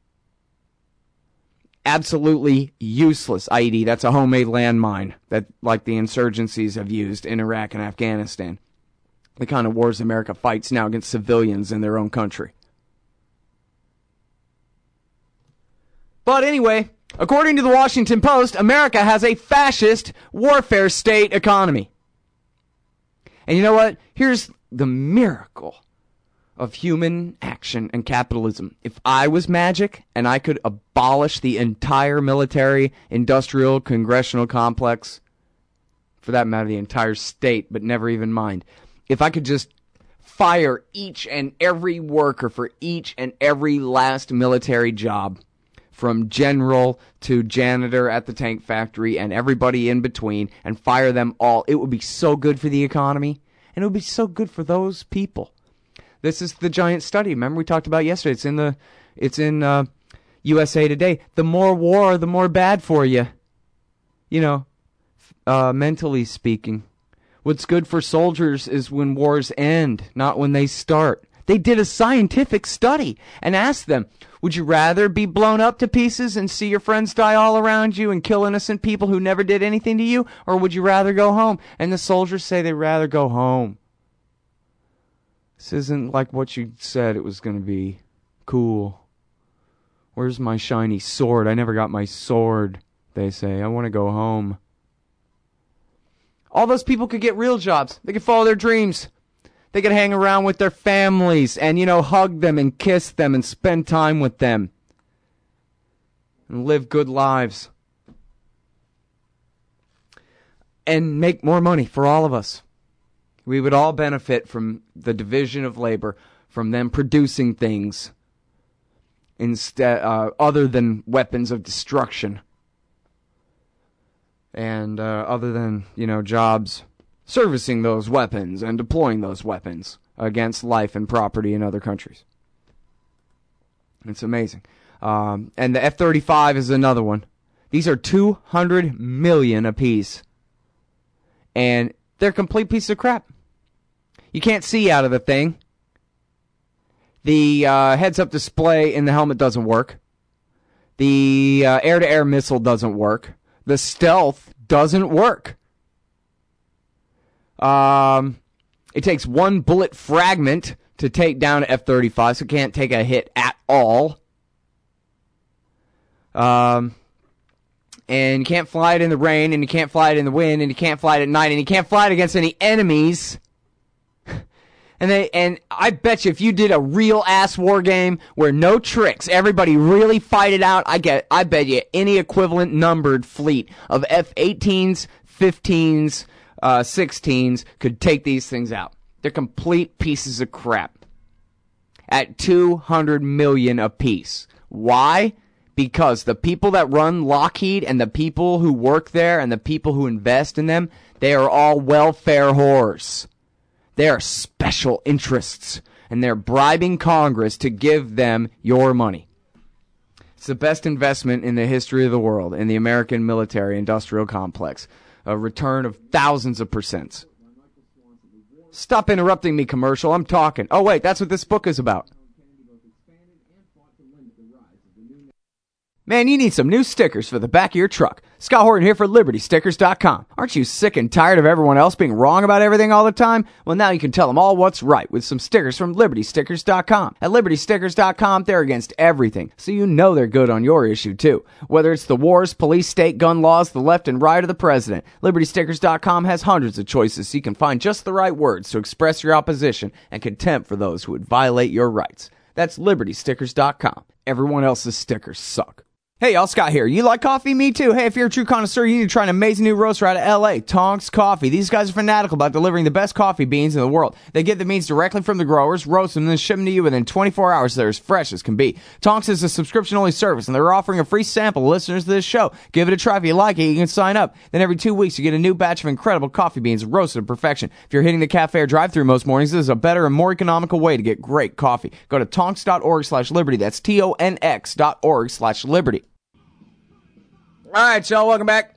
Absolutely useless I E D. That's a homemade landmine that, like the insurgencies have used in Iraq and Afghanistan. The kind of wars America fights now against civilians in their own country. But anyway, according to the Washington Post, America has a fascist warfare state economy. And you know what? Here's the miracle of human action and capitalism. If I was magic and I could abolish the entire military, industrial, congressional complex, for that matter, the entire state, but never even mind, if I could just fire each and every worker for each and every last military job, from general to janitor at the tank factory and everybody in between, and fire them all, it would be so good for the economy, and it would be so good for those people. This is the giant study. Remember we talked about yesterday. It's in the, it's in uh, U S A Today. The more war, the more bad for you. you know, uh, mentally speaking. What's good for soldiers is when wars end, not when they start. They did a scientific study and asked them, would you rather be blown up to pieces and see your friends die all around you and kill innocent people who never did anything to you? Or would you rather go home? And the soldiers say they'd rather go home. This isn't like what you said it was going to be. Cool. Where's my shiny sword? I never got my sword, they say. I want to go home. All those people could get real jobs. They could follow their dreams. They could hang around with their families and, you know, hug them and kiss them and spend time with them. And live good lives. And make more money for all of us. We would all benefit from the division of labor, from them producing things instead, uh, other than weapons of destruction. And uh, other than, you know, jobs servicing those weapons and deploying those weapons against life and property in other countries. It's amazing. Um, and the F thirty-five is another one. These are two hundred million apiece. And they're a complete piece of crap. You can't see out of the thing. The uh, heads-up display in the helmet doesn't work. The uh, air-to-air missile doesn't work. The stealth doesn't work. Um, it takes one bullet fragment to take down an F thirty-five, so it can't take a hit at all. Um, and you can't fly it in the rain, and you can't fly it in the wind, and you can't fly it at night, and you can't fly it against any enemies. And they, and I bet you if you did a real ass war game where no tricks, everybody really fight it out, I get, I bet you any equivalent numbered fleet of F eighteens, fifteens, uh, sixteens could take these things out. They're complete pieces of crap. At two hundred million apiece. Why? Because the people that run Lockheed and the people who work there and the people who invest in them, they are all welfare whores. They are special interests, and they're bribing Congress to give them your money. It's the best investment in the history of the world, in the American military-industrial complex. A return of thousands of percents. Stop interrupting me, commercial. I'm talking. Oh, wait, that's what this book is about. Man, you need some new stickers for the back of your truck. Scott Horton here for Liberty Stickers dot com. Aren't you sick and tired of everyone else being wrong about everything all the time? Well, now you can tell them all what's right with some stickers from Liberty Stickers dot com. At Liberty Stickers dot com, they're against everything, so you know they're good on your issue, too. Whether it's the wars, police, state, gun laws, the left and right, or the president, Liberty Stickers dot com has hundreds of choices so you can find just the right words to express your opposition and contempt for those who would violate your rights. That's Liberty Stickers dot com. Everyone else's stickers suck. Hey y'all, Scott here. You like coffee? Me too. Hey, if you're a true connoisseur, you need to try an amazing new roaster out of L A, Tonks Coffee. These guys are fanatical about delivering the best coffee beans in the world. They get the beans directly from the growers, roast them, and then ship them to you within twenty-four hours. They're as fresh as can be. Tonks is a subscription-only service, and they're offering a free sample to listeners to this show. Give it a try. If you like it, you can sign up. Then every two weeks, you get a new batch of incredible coffee beans roasted to perfection. If you're hitting the cafe or drive-thru most mornings, this is a better and more economical way to get great coffee. Go to tonks.org slash liberty. That's T O N X dot org slash liberty. All right, y'all, welcome back.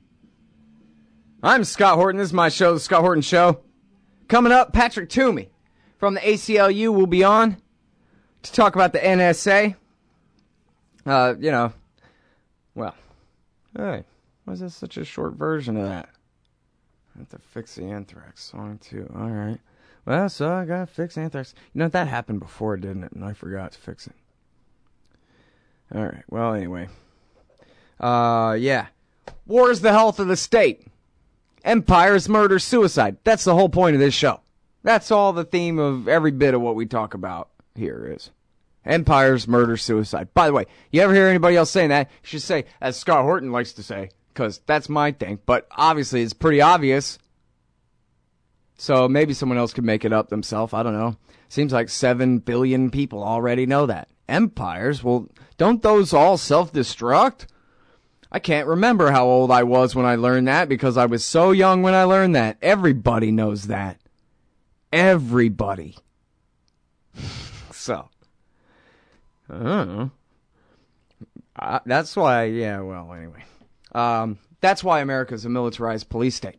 I'm Scott Horton. This is my show, The Scott Horton Show. Coming up, Patrick Toomey from the A C L U will be on to talk about the N S A. Uh, you know, well, hey, why is this such a short version of that? I have to fix the Anthrax song, too. All right. Well, so I gotta fix Anthrax. You know, that happened before, didn't it? And I forgot to fix it. All right, well, anyway. Uh, yeah. War is the health of the state. Empire is murder, suicide. That's the whole point of this show. That's all the theme of every bit of what we talk about here is. Empires, murder, suicide. By the way, you ever hear anybody else saying that, you should say, as Scott Horton likes to say, because that's my thing. But obviously, it's pretty obvious. So maybe someone else could make it up themselves. I don't know. Seems like seven billion people already know that. Empires? Well, don't those all self-destruct? I can't remember how old I was when I learned that because I was so young when I learned that. Everybody knows that. Everybody. So, I don't know. Uh, that's why, yeah, well, anyway. Um, That's why America's a militarized police state.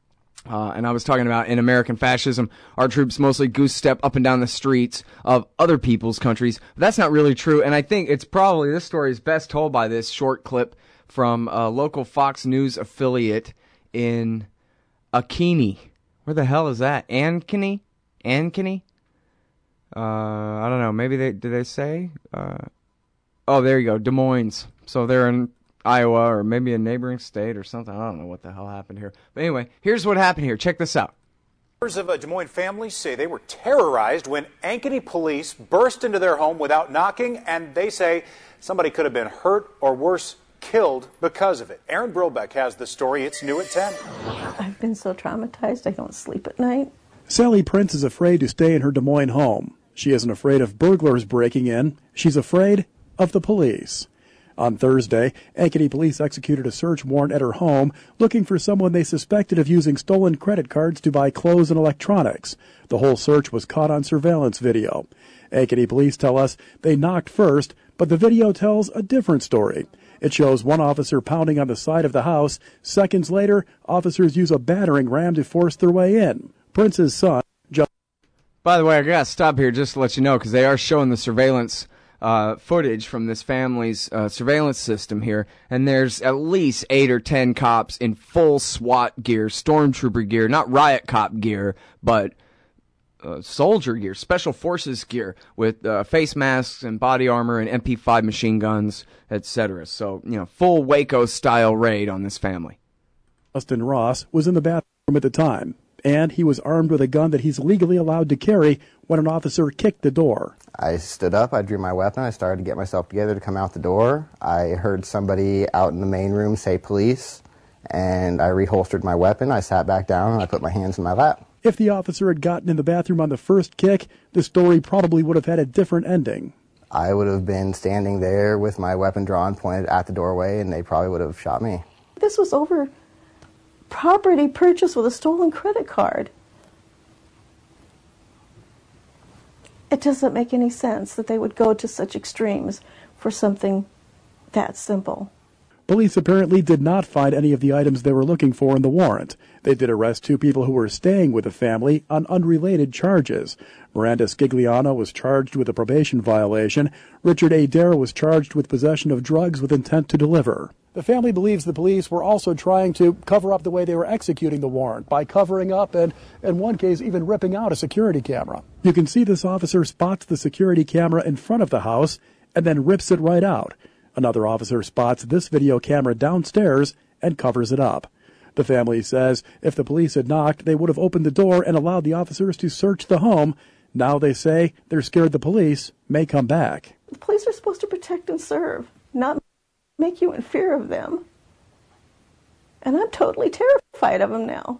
Uh, and I was talking about in American fascism, our troops mostly goose step up and down the streets of other people's countries. But that's not really true. And I think it's probably, this story is best told by this short clip from a local Fox News affiliate in Ankeny. Where the hell is that? Ankeny? Ankeny? Uh, I don't know. Maybe they, did they say? Uh, oh, there you go. Des Moines. So they're in Iowa or maybe a neighboring state or something. I don't know what the hell happened here. But anyway, here's what happened here. Check this out. Members of a Des Moines families say they were terrorized when Ankeny police burst into their home without knocking, and they say somebody could have been hurt or worse, killed because of it. Aaron Brobeck has the story. It's new at ten. I've been so traumatized I don't sleep at night. Sally Prince is afraid to stay in her Des Moines home. She isn't afraid of burglars breaking in. She's afraid of the police. On Thursday, Ankeny police executed a search warrant at her home looking for someone they suspected of using stolen credit cards to buy clothes and electronics. The whole search was caught on surveillance video. Ankeny police tell us they knocked first, but the video tells a different story. It shows one officer pounding on the side of the house. Seconds later, officers use a battering ram to force their way in. Prince's son, just... By the way, I gotta stop here just to let you know, because they are showing the surveillance Uh, footage from this family's uh, surveillance system here, and there's at least eight or ten cops in full SWAT gear, stormtrooper gear, not riot cop gear, but uh, soldier gear, special forces gear, with uh, face masks and body armor and M P five machine guns, et cetera. So, you know, full Waco-style raid on this family. Justin Ross was in the bathroom at the time, and he was armed with a gun that he's legally allowed to carry when an officer kicked the door. I stood up, I drew my weapon, I started to get myself together to come out the door. I heard somebody out in the main room say police, and I reholstered my weapon, I sat back down, and I put my hands in my lap. If the officer had gotten in the bathroom on the first kick, the story probably would have had a different ending. I would have been standing there with my weapon drawn, pointed at the doorway, and they probably would have shot me. This was over property purchased with a stolen credit card. It doesn't make any sense that they would go to such extremes for something that simple. Police apparently did not find any of the items they were looking for in the warrant. They did arrest two people who were staying with the family on unrelated charges. Miranda Scigliano was charged with a probation violation. Richard A. Darrow was charged with possession of drugs with intent to deliver. The family believes the police were also trying to cover up the way they were executing the warrant by covering up and, in one case, even ripping out a security camera. You can see this officer spots the security camera in front of the house and then rips it right out. Another officer spots this video camera downstairs and covers it up. The family says if the police had knocked, they would have opened the door and allowed the officers to search the home. Now they say they're scared the police may come back. The police are supposed to protect and serve, not make you in fear of them. And I'm totally terrified of them now.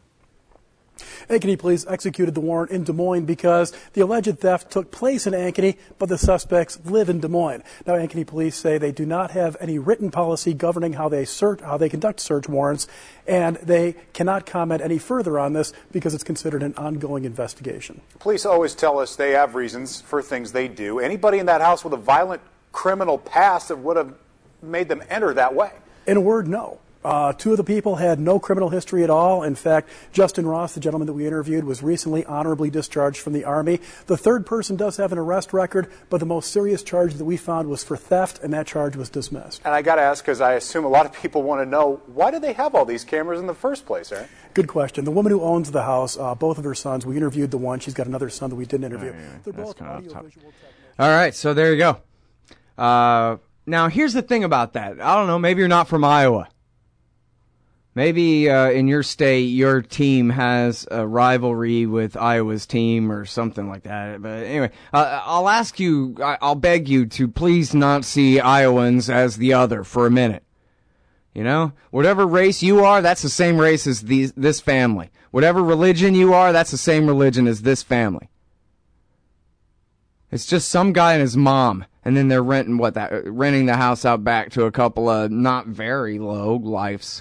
Ankeny police executed the warrant in Des Moines because the alleged theft took place in Ankeny, but the suspects live in Des Moines. Now, Ankeny police say they do not have any written policy governing how they search, how they conduct search warrants, and they cannot comment any further on this because it's considered an ongoing investigation. Police always tell us they have reasons for things they do. Anybody in that house with a violent criminal past that would have made them enter that way? In a word, no. Uh, two of the people had no criminal history at all. In fact, Justin Ross, the gentleman that we interviewed, was recently honorably discharged from the Army. The third person does have an arrest record, but the most serious charge that we found was for theft, and that charge was dismissed. And I got to ask, because I assume a lot of people want to know, why do they have all these cameras in the first place, right? Good question. The woman who owns the house, uh, both of her sons, we interviewed the one. She's got another son that we didn't interview. Oh, yeah, They're that's both audio visual technicians. All right, so there you go. Uh, now, here's the thing about that. I don't know, maybe you're not from Iowa. Maybe uh, in your state, your team has a rivalry with Iowa's team or something like that. But anyway, uh, I'll ask you, I'll beg you to please not see Iowans as the other for a minute. You know, whatever race you are, that's the same race as these, this family. Whatever religion you are, that's the same religion as this family. It's just some guy and his mom, and then they're renting what that renting the house out back to a couple of not very low lifes.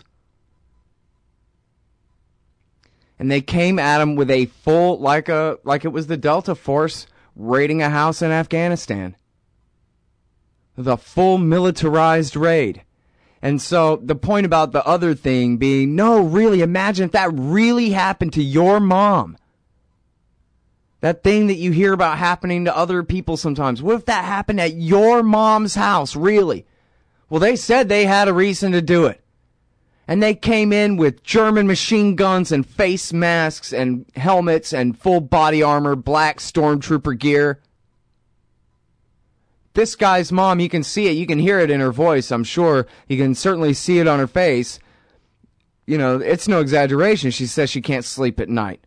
And they came at him with a full, like a like it was the Delta Force raiding a house in Afghanistan. The full militarized raid. And so the point about the other thing being, no, really, imagine if that really happened to your mom. That thing that you hear about happening to other people sometimes. What if that happened at your mom's house, really? Well, they said they had a reason to do it. And they came in with German machine guns and face masks and helmets and full body armor, black stormtrooper gear. This guy's mom, you can see it. You can hear it in her voice, I'm sure. You can certainly see it on her face. You know, it's no exaggeration. She says she can't sleep at night.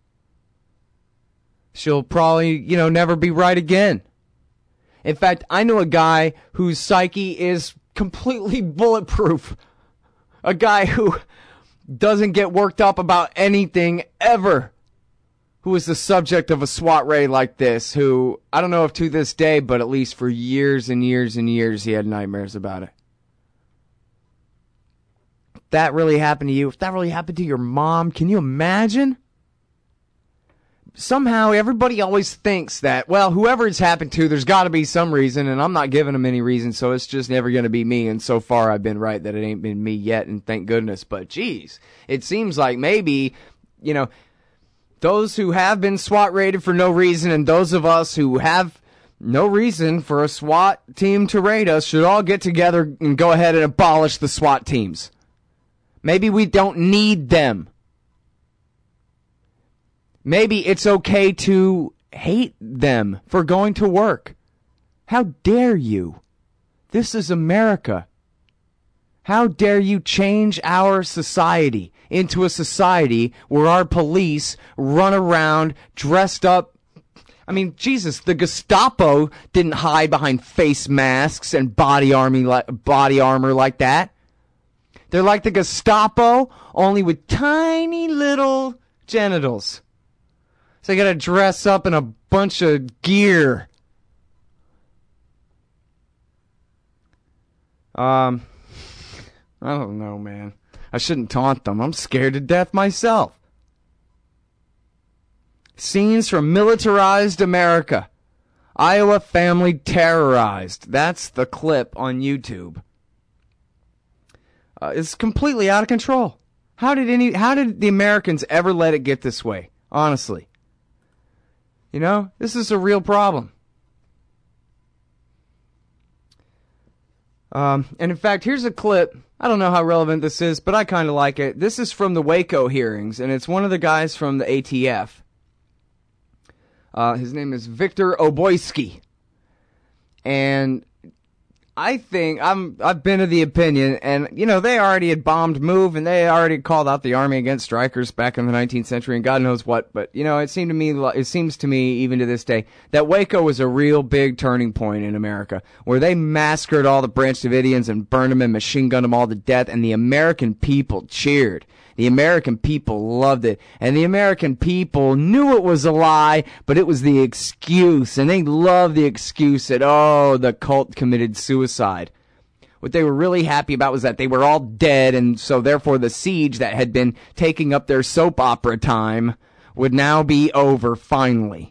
She'll probably, you know, never be right again. In fact, I know a guy whose psyche is completely bulletproof. A guy who doesn't get worked up about anything ever. Who was the subject of a SWAT raid like this, who, I don't know if to this day, but at least for years and years and years, he had nightmares about it. If that really happened to you, if that really happened to your mom, can you imagine? Somehow, everybody always thinks that, well, whoever it's happened to, there's got to be some reason, and I'm not giving them any reason, so it's just never going to be me, and so far I've been right that it ain't been me yet, and thank goodness. But, geez, it seems like maybe, you know, those who have been SWAT raided for no reason and those of us who have no reason for a SWAT team to raid us should all get together and go ahead and abolish the SWAT teams. Maybe we don't need them. Maybe it's okay to hate them for going to work. How dare you? This is America. How dare you change our society into a society where our police run around dressed up? I mean, Jesus, the Gestapo didn't hide behind face masks and body army like, body armor like that. They're like the Gestapo, only with tiny little genitals. So they gotta dress up in a bunch of gear. Um... I don't know, man. I shouldn't taunt them. I'm scared to death myself. Scenes from militarized America. Iowa family terrorized. That's the clip on YouTube. Uh, it's completely out of control. How did any? How did the Americans ever let it get this way? Honestly. You know, this is a real problem. Um, and in fact, here's a clip. I don't know how relevant this is, but I kind of like it. This is from the Waco hearings, and it's one of the guys from the A T F. Uh, his name is Victor Oboisky. And I think, I'm, I've been of the opinion, and, you know, they already had bombed MOVE, and they already called out the army against strikers back in the nineteenth century, and God knows what, but, you know, it seemed to me, it seems to me, even to this day, that Waco was a real big turning point in America, where they massacred all the Branch Davidians and burned them and machine gunned them all to death, and the American people cheered. The American people loved it, and the American people knew it was a lie, but it was the excuse, and they loved the excuse that, oh, the cult committed suicide. What they were really happy about was that they were all dead, and so therefore the siege that had been taking up their soap opera time would now be over, finally.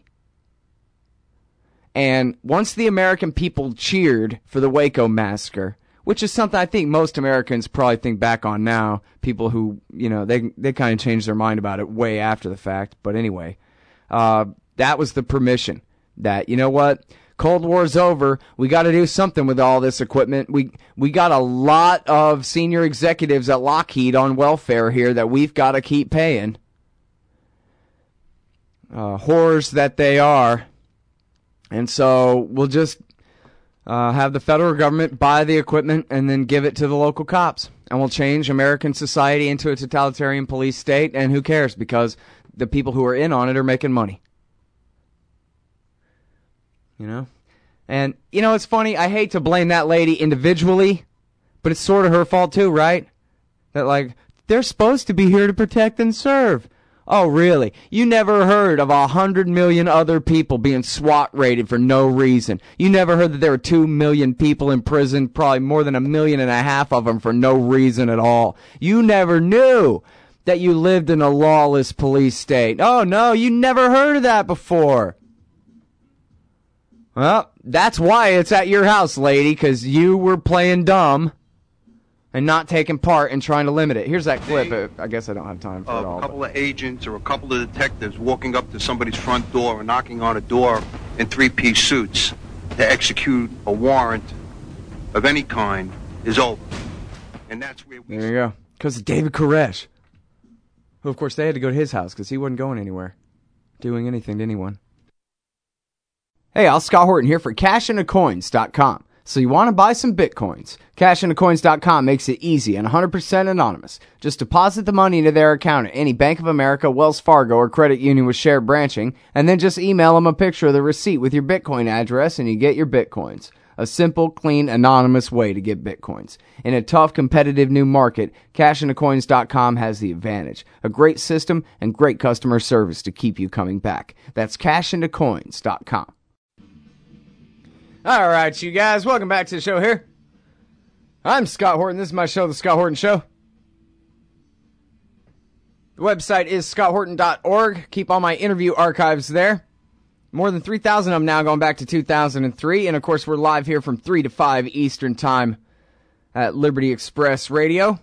And once the American people cheered for the Waco massacre, which is something I think most Americans probably think back on now. People who, you know, they they kind of changed their mind about it way after the fact. But anyway, uh, that was the permission that, you know what, Cold War's over. We got to do something with all this equipment. We we got a lot of senior executives at Lockheed on welfare here that we've got to keep paying. Uh, whores that they are. And so we'll just Uh, have the federal government buy the equipment and then give it to the local cops. And we'll change American society into a totalitarian police state, and who cares, because the people who are in on it are making money. You know? And, you know, it's funny, I hate to blame that lady individually, but it's sort of her fault too, right? That, like, they're supposed to be here to protect and serve. Oh, really? You never heard of a hundred million other people being SWAT raided for no reason. You never heard that there were two million people in prison, probably more than a million and a half of them for no reason at all. You never knew that you lived in a lawless police state. Oh, no, you never heard of that before. Well, that's why it's at your house, lady, because you were playing dumb. and not taking part in trying to limit it. Here's that clip. Uh, I guess I don't have time for uh, it all. A couple but. of agents or a couple of detectives walking up to somebody's front door or knocking on a door in three-piece suits to execute a warrant of any kind is over. And that's where we... There you go. Because of David Koresh. Who, of course, they had to go to his house because he wasn't going anywhere, doing anything to anyone. Hey, Al Scott Horton here for cash into coins dot com. So you want to buy some Bitcoins? cash into coins dot com makes it easy and one hundred percent anonymous. Just deposit the money into their account at any Bank of America, Wells Fargo, or credit union with shared branching, and then just email them a picture of the receipt with your Bitcoin address and you get your Bitcoins. A simple, clean, anonymous way to get Bitcoins. In a tough, competitive new market, cash into coins dot com has the advantage. A great system and great customer service to keep you coming back. That's cash into coins dot com. All right, you guys, welcome back to the show here. I'm Scott Horton. This is my show, The Scott Horton Show. The website is scott horton dot org. Keep all my interview archives there. More than three thousand of them now, going back to two thousand three. And, of course, we're live here from three to five Eastern Time at Liberty Express Radio.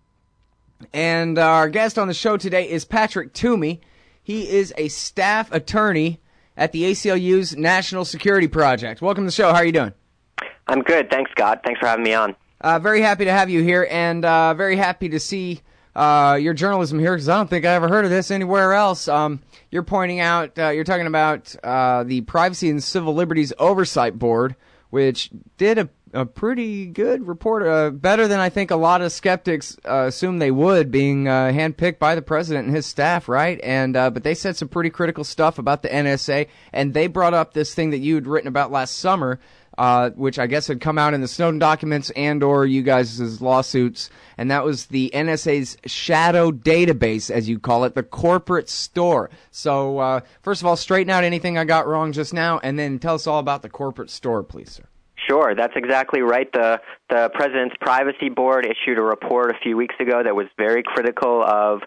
And our guest on the show today is Patrick Toomey. He is a staff attorney at the A C L U's National Security Project. Welcome to the show. How are you doing? I'm good. Thanks, Scott. Thanks for having me on. Uh, very happy to have you here, and uh, very happy to see uh, your journalism here, because I don't think I ever heard of this anywhere else. Um, you're pointing out, uh, you're talking about uh, the Privacy and Civil Liberties Oversight Board, which did a, a pretty good report, uh, better than I think a lot of skeptics uh, assumed they would, being uh, handpicked by the president and his staff, right? And uh, but they said some pretty critical stuff about the N S A, and they brought up this thing that you had written about last summer, uh, which I guess had come out in the Snowden documents and or you guys' lawsuits, and that was the N S A's shadow database, as you call it, the corporate store. So uh, first of all, straighten out anything I got wrong just now, and then tell us all about the corporate store, please, sir. Sure, that's exactly right. The the President's Privacy Board issued a report a few weeks ago that was very critical of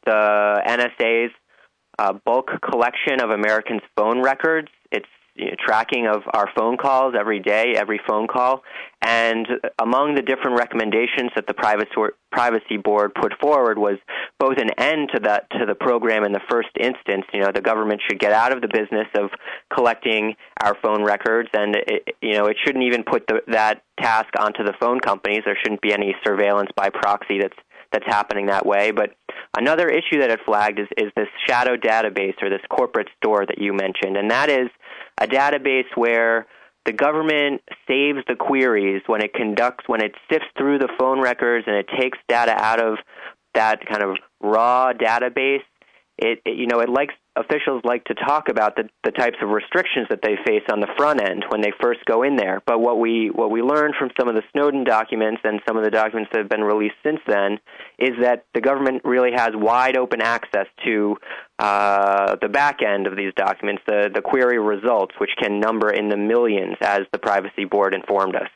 the N S A's uh, bulk collection of Americans' phone records. It's you know, tracking of our phone calls every day, every phone call. And among the different recommendations that the Privacy Board put forward was both an end to that to the program in the first instance. You know, the government should get out of the business of collecting our phone records, and it, you know, it shouldn't even put the, that task onto the phone companies. There shouldn't be any surveillance by proxy that's that's happening that way. But another issue that it flagged is, is this shadow database, or this corporate store that you mentioned, and that is a database where the government saves the queries when it conducts, when it sifts through the phone records and it takes data out of that kind of raw database. It, it you know, it likes officials like to talk about the, the types of restrictions that they face on the front end when they first go in there. But what we what we learned from some of the Snowden documents and some of the documents that have been released since then is that the government really has wide open access to uh, the back end of these documents, the, the query results, which can number in the millions, as the Privacy Board informed us.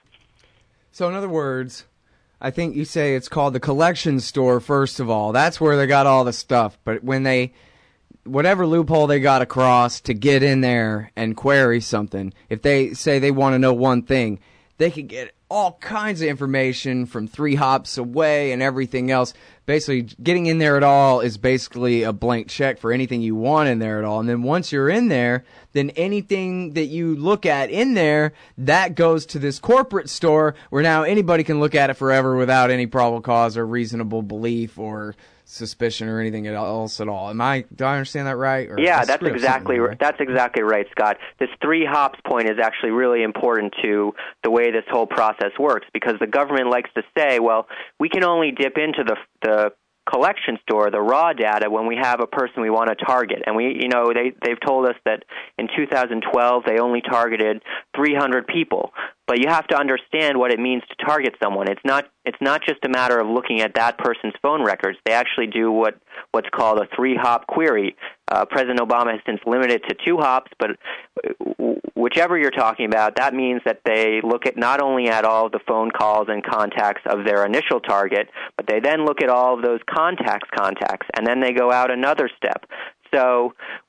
So in other words, I think you say it's called the collection store, first of all. That's where they got all the stuff. But when they, whatever loophole they got across to get in there and query something, if they say they want to know one thing, they could get all kinds of information from three hops away and everything else. Basically, getting in there at all is basically a blank check for anything you want in there at all. And then once you're in there, then anything that you look at in there, that goes to this corporate store where now anybody can look at it forever without any probable cause or reasonable belief or suspicion or anything else at all. Am I? Do I understand that right? Or yeah, that's exactly right? that's exactly right, Scott. This three hops point is actually really important to the way this whole process works, because the government likes to say, well, we can only dip into the the collection store, the raw data, when we have a person we want to target. And we, you know, they they've told us that in two thousand twelve they only targeted three hundred people. But you have to understand what it means to target someone. It's not it's not just a matter of looking at that person's phone records. They actually do what what's called a three-hop query. Uh, President Obama has since limited to two hops, but whichever you're talking about, that means that they look at not only at all of the phone calls and contacts of their initial target, but they then look at all of those contacts' contacts, and then they go out another step. So what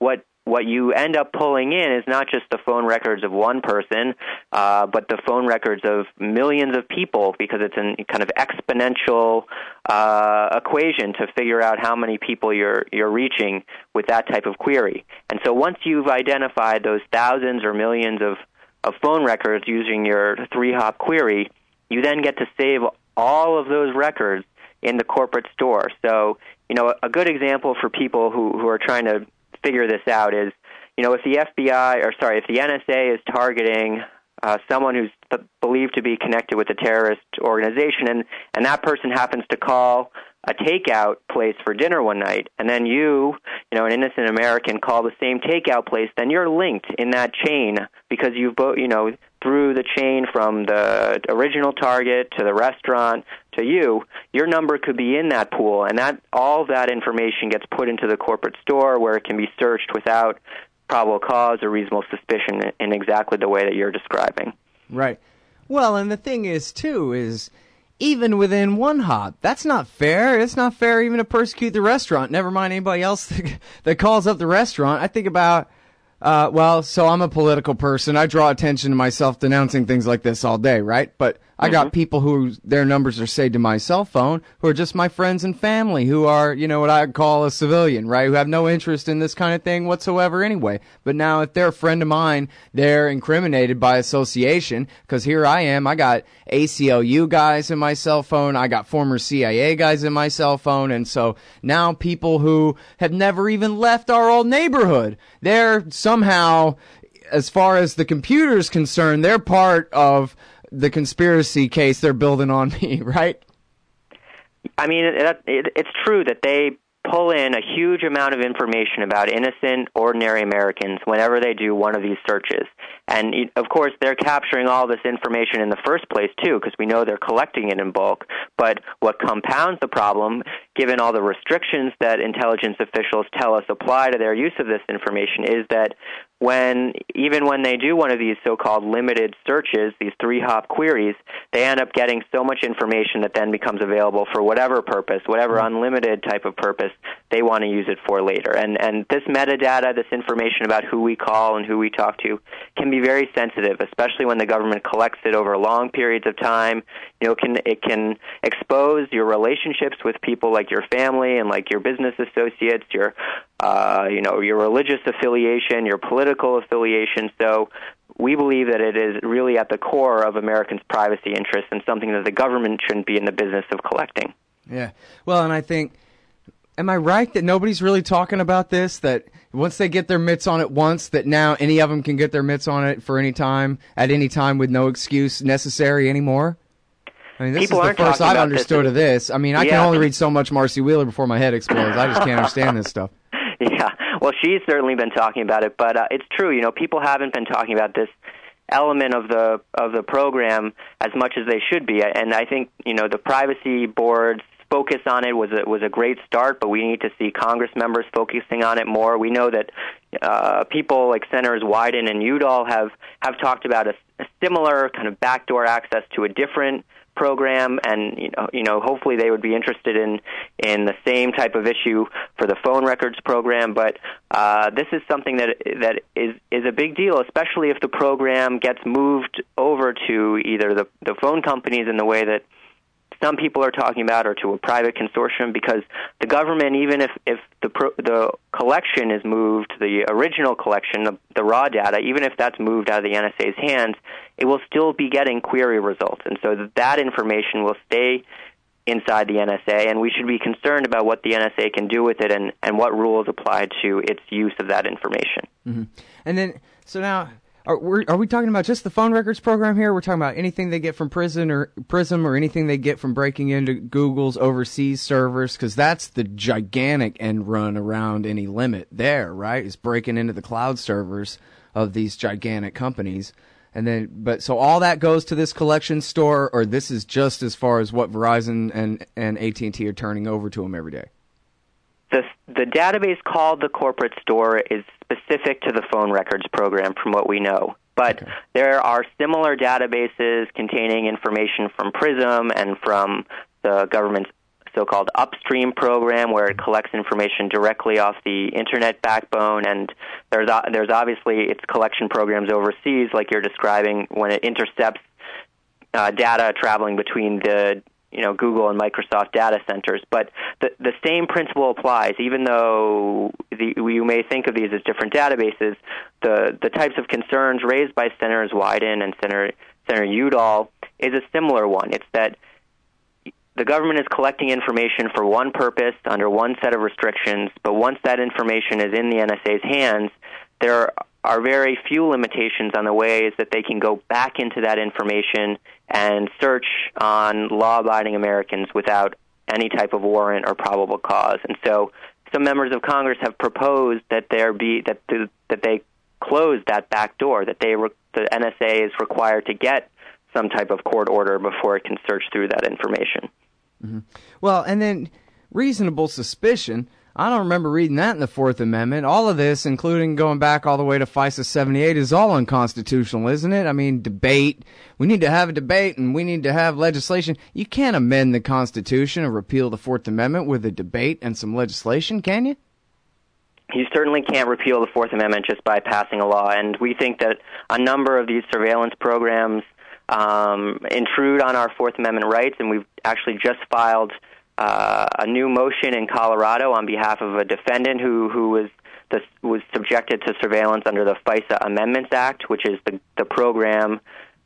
what you end up pulling in is not just the phone records of one person, uh, but the phone records of millions of people, because it's a kind of exponential uh, equation to figure out how many people you're you're reaching with that type of query. And so once you've identified those thousands or millions of, of phone records using your three-hop query, you then get to save all of those records in the corporate store. So, you know, a good example for people who, who are trying to figure this out is, you know, if the F B I, or sorry, if the N S A is targeting uh, someone who's th- believed to be connected with a terrorist organization, and, and that person happens to call a takeout place for dinner one night, and then you, you know, an innocent American, call the same takeout place, then you're linked in that chain because you've, bo- you know, through the chain from the original target to the restaurant to you, your number could be in that pool, and that all that information gets put into the corporate store where it can be searched without probable cause or reasonable suspicion in exactly the way that you're describing. Right. Well, and the thing is, too, is even within one hop, that's not fair. It's not fair even to persecute the restaurant, never mind anybody else that, that calls up the restaurant. I think about, uh, well, so I'm a political person. I draw attention to myself denouncing things like this all day, right? But I got mm-hmm. people who their numbers are saved to my cell phone who are just my friends and family who are, you know, what I call a civilian, right? Who have no interest in this kind of thing whatsoever anyway. But now if they're a friend of mine, they're incriminated by association, because here I am. I got A C L U guys in my cell phone. I got former C I A guys in my cell phone. And so now people who have never even left our old neighborhood, they're somehow, as far as the computer is concerned, they're part of the conspiracy case they're building on me, right? I mean, it, it, it's true that they pull in a huge amount of information about innocent, ordinary Americans whenever they do one of these searches. And, of course, they're capturing all this information in the first place, too, because we know they're collecting it in bulk. But what compounds the problem, given all the restrictions that intelligence officials tell us apply to their use of this information, is that when, even when they do one of these so-called limited searches, these three-hop queries, they end up getting so much information that then becomes available for whatever purpose, whatever unlimited type of purpose they want to use it for later. And and this metadata, this information about who we call and who we talk to, can be very sensitive, especially when the government collects it over long periods of time. You know, it can it can expose your relationships with people like your family and like your business associates, your uh, you know, your religious affiliation, your political affiliation. So we believe that it is really at the core of Americans' privacy interests and something that the government shouldn't be in the business of collecting. Yeah. Well, and I think, am I right that nobody's really talking about this, that once they get their mitts on it once, that now any of them can get their mitts on it for any time, at any time, with no excuse necessary anymore? I mean, this People is the first I've understood this. of this. I mean, I yeah. can only read so much Marcy Wheeler before my head explodes. I just can't understand this stuff. Yeah, well, she's certainly been talking about it, but uh, it's true. You know, people haven't been talking about this element of the of the program as much as they should be, and I think, you know, the privacy board's focus on it was a, was a great start, but we need to see Congress members focusing on it more. We know that uh, people like Senators Wyden and Udall have have talked about a, a similar kind of backdoor access to a different program, and you know, you know, hopefully they would be interested in in the same type of issue for the phone records program. But uh, this is something that that is is a big deal, especially if the program gets moved over to either the the phone companies in the way that some people are talking about, or to a private consortium, because the government, even if, if the pro, the collection is moved, the original collection, the, the raw data, even if that's moved out of the N S A's hands, it will still be getting query results. And so that, that information will stay inside the N S A, and we should be concerned about what the N S A can do with it and, and what rules apply to its use of that information. Mm-hmm. And then, so now... Are, we're, are we talking about just the phone records program here? We're talking about anything they get from prison or Prism, or anything they get from breaking into Google's overseas servers? Because that's the gigantic end run around any limit there, right? Is breaking into the cloud servers of these gigantic companies. And then, but so all that goes to this collection store, or this is just as far as what Verizon and, and A T and T are turning over to them every day? The, the database called the corporate store is specific to the phone records program from what we know. But okay. there are similar databases containing information from Prism and from the government's so-called upstream program where it collects information directly off the internet backbone, and there's there's obviously its collection programs overseas, like you're describing, when it intercepts uh, data traveling between the you know Google and Microsoft data centers. But the the same principle applies, even though the, you may think of these as different databases. The the types of concerns raised by Senators Wyden and Senator Senator Udall is a similar one. It's that the government is collecting information for one purpose under one set of restrictions, but once that information is in the N S A's hands, there are very few limitations on the ways that they can go back into that information and search on law-abiding Americans without any type of warrant or probable cause. And so some members of Congress have proposed that there be that the, that they close that back door, that they re, the N S A is required to get some type of court order before it can search through that information. Mm-hmm. Well, and then reasonable suspicion, I don't remember reading that in the Fourth Amendment. All of this, including going back all the way to FISA seventy-eight, is all unconstitutional, isn't it? I mean, debate. We need to have a debate, and we need to have legislation. You can't amend the Constitution or repeal the Fourth Amendment with a debate and some legislation, can you? You certainly can't repeal the Fourth Amendment just by passing a law, and we think that a number of these surveillance programs um, intrude on our Fourth Amendment rights, and we've actually just filed uh, a new motion in Colorado on behalf of a defendant who, who was the, was subjected to surveillance under the FISA Amendments Act, which is the, the program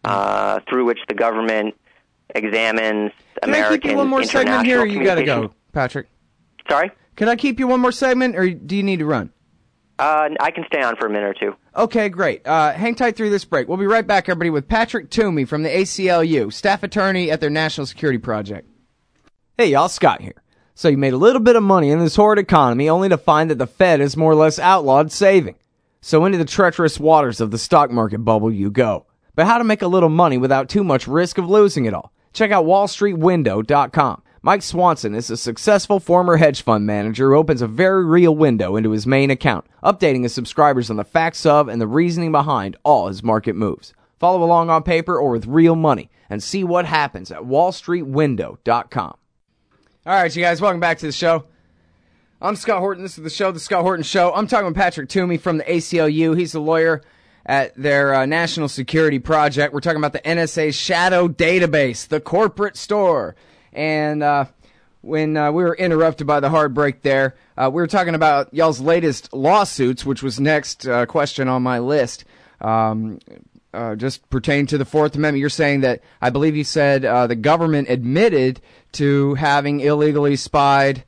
uh, through which the government examines Can American I keep you one more segment here, or you got to go, Patrick? Sorry? Can I keep you one more segment, or do you need to run? Uh, I can stay on for a minute or two. Okay, great. Uh, hang tight through this break. We'll be right back, everybody, with Patrick Toomey from the A C L U, staff attorney at their National Security Project. Hey, y'all, Scott here. So you made a little bit of money in this horrid economy, only to find that the Fed has more or less outlawed saving. So into the treacherous waters of the stock market bubble you go. But how to make a little money without too much risk of losing it all? Check out wall street window dot com. Mike Swanson is a successful former hedge fund manager who opens a very real window into his main account, updating his subscribers on the facts of and the reasoning behind all his market moves. Follow along on paper or with real money and see what happens at wall street window dot com. All right, you guys, welcome back to the show. I'm Scott Horton. This is the show, The Scott Horton Show. I'm talking with Patrick Toomey from the A C L U. He's a lawyer at their uh, National Security Project. We're talking about the N S A's shadow database, the corporate store. And uh, when uh, we were interrupted by the hard break there, uh, we were talking about y'all's latest lawsuits, which was next uh, question on my list. Um, uh, just pertaining to the Fourth Amendment, you're saying that, I believe you said uh, the government admitted to having illegally spied,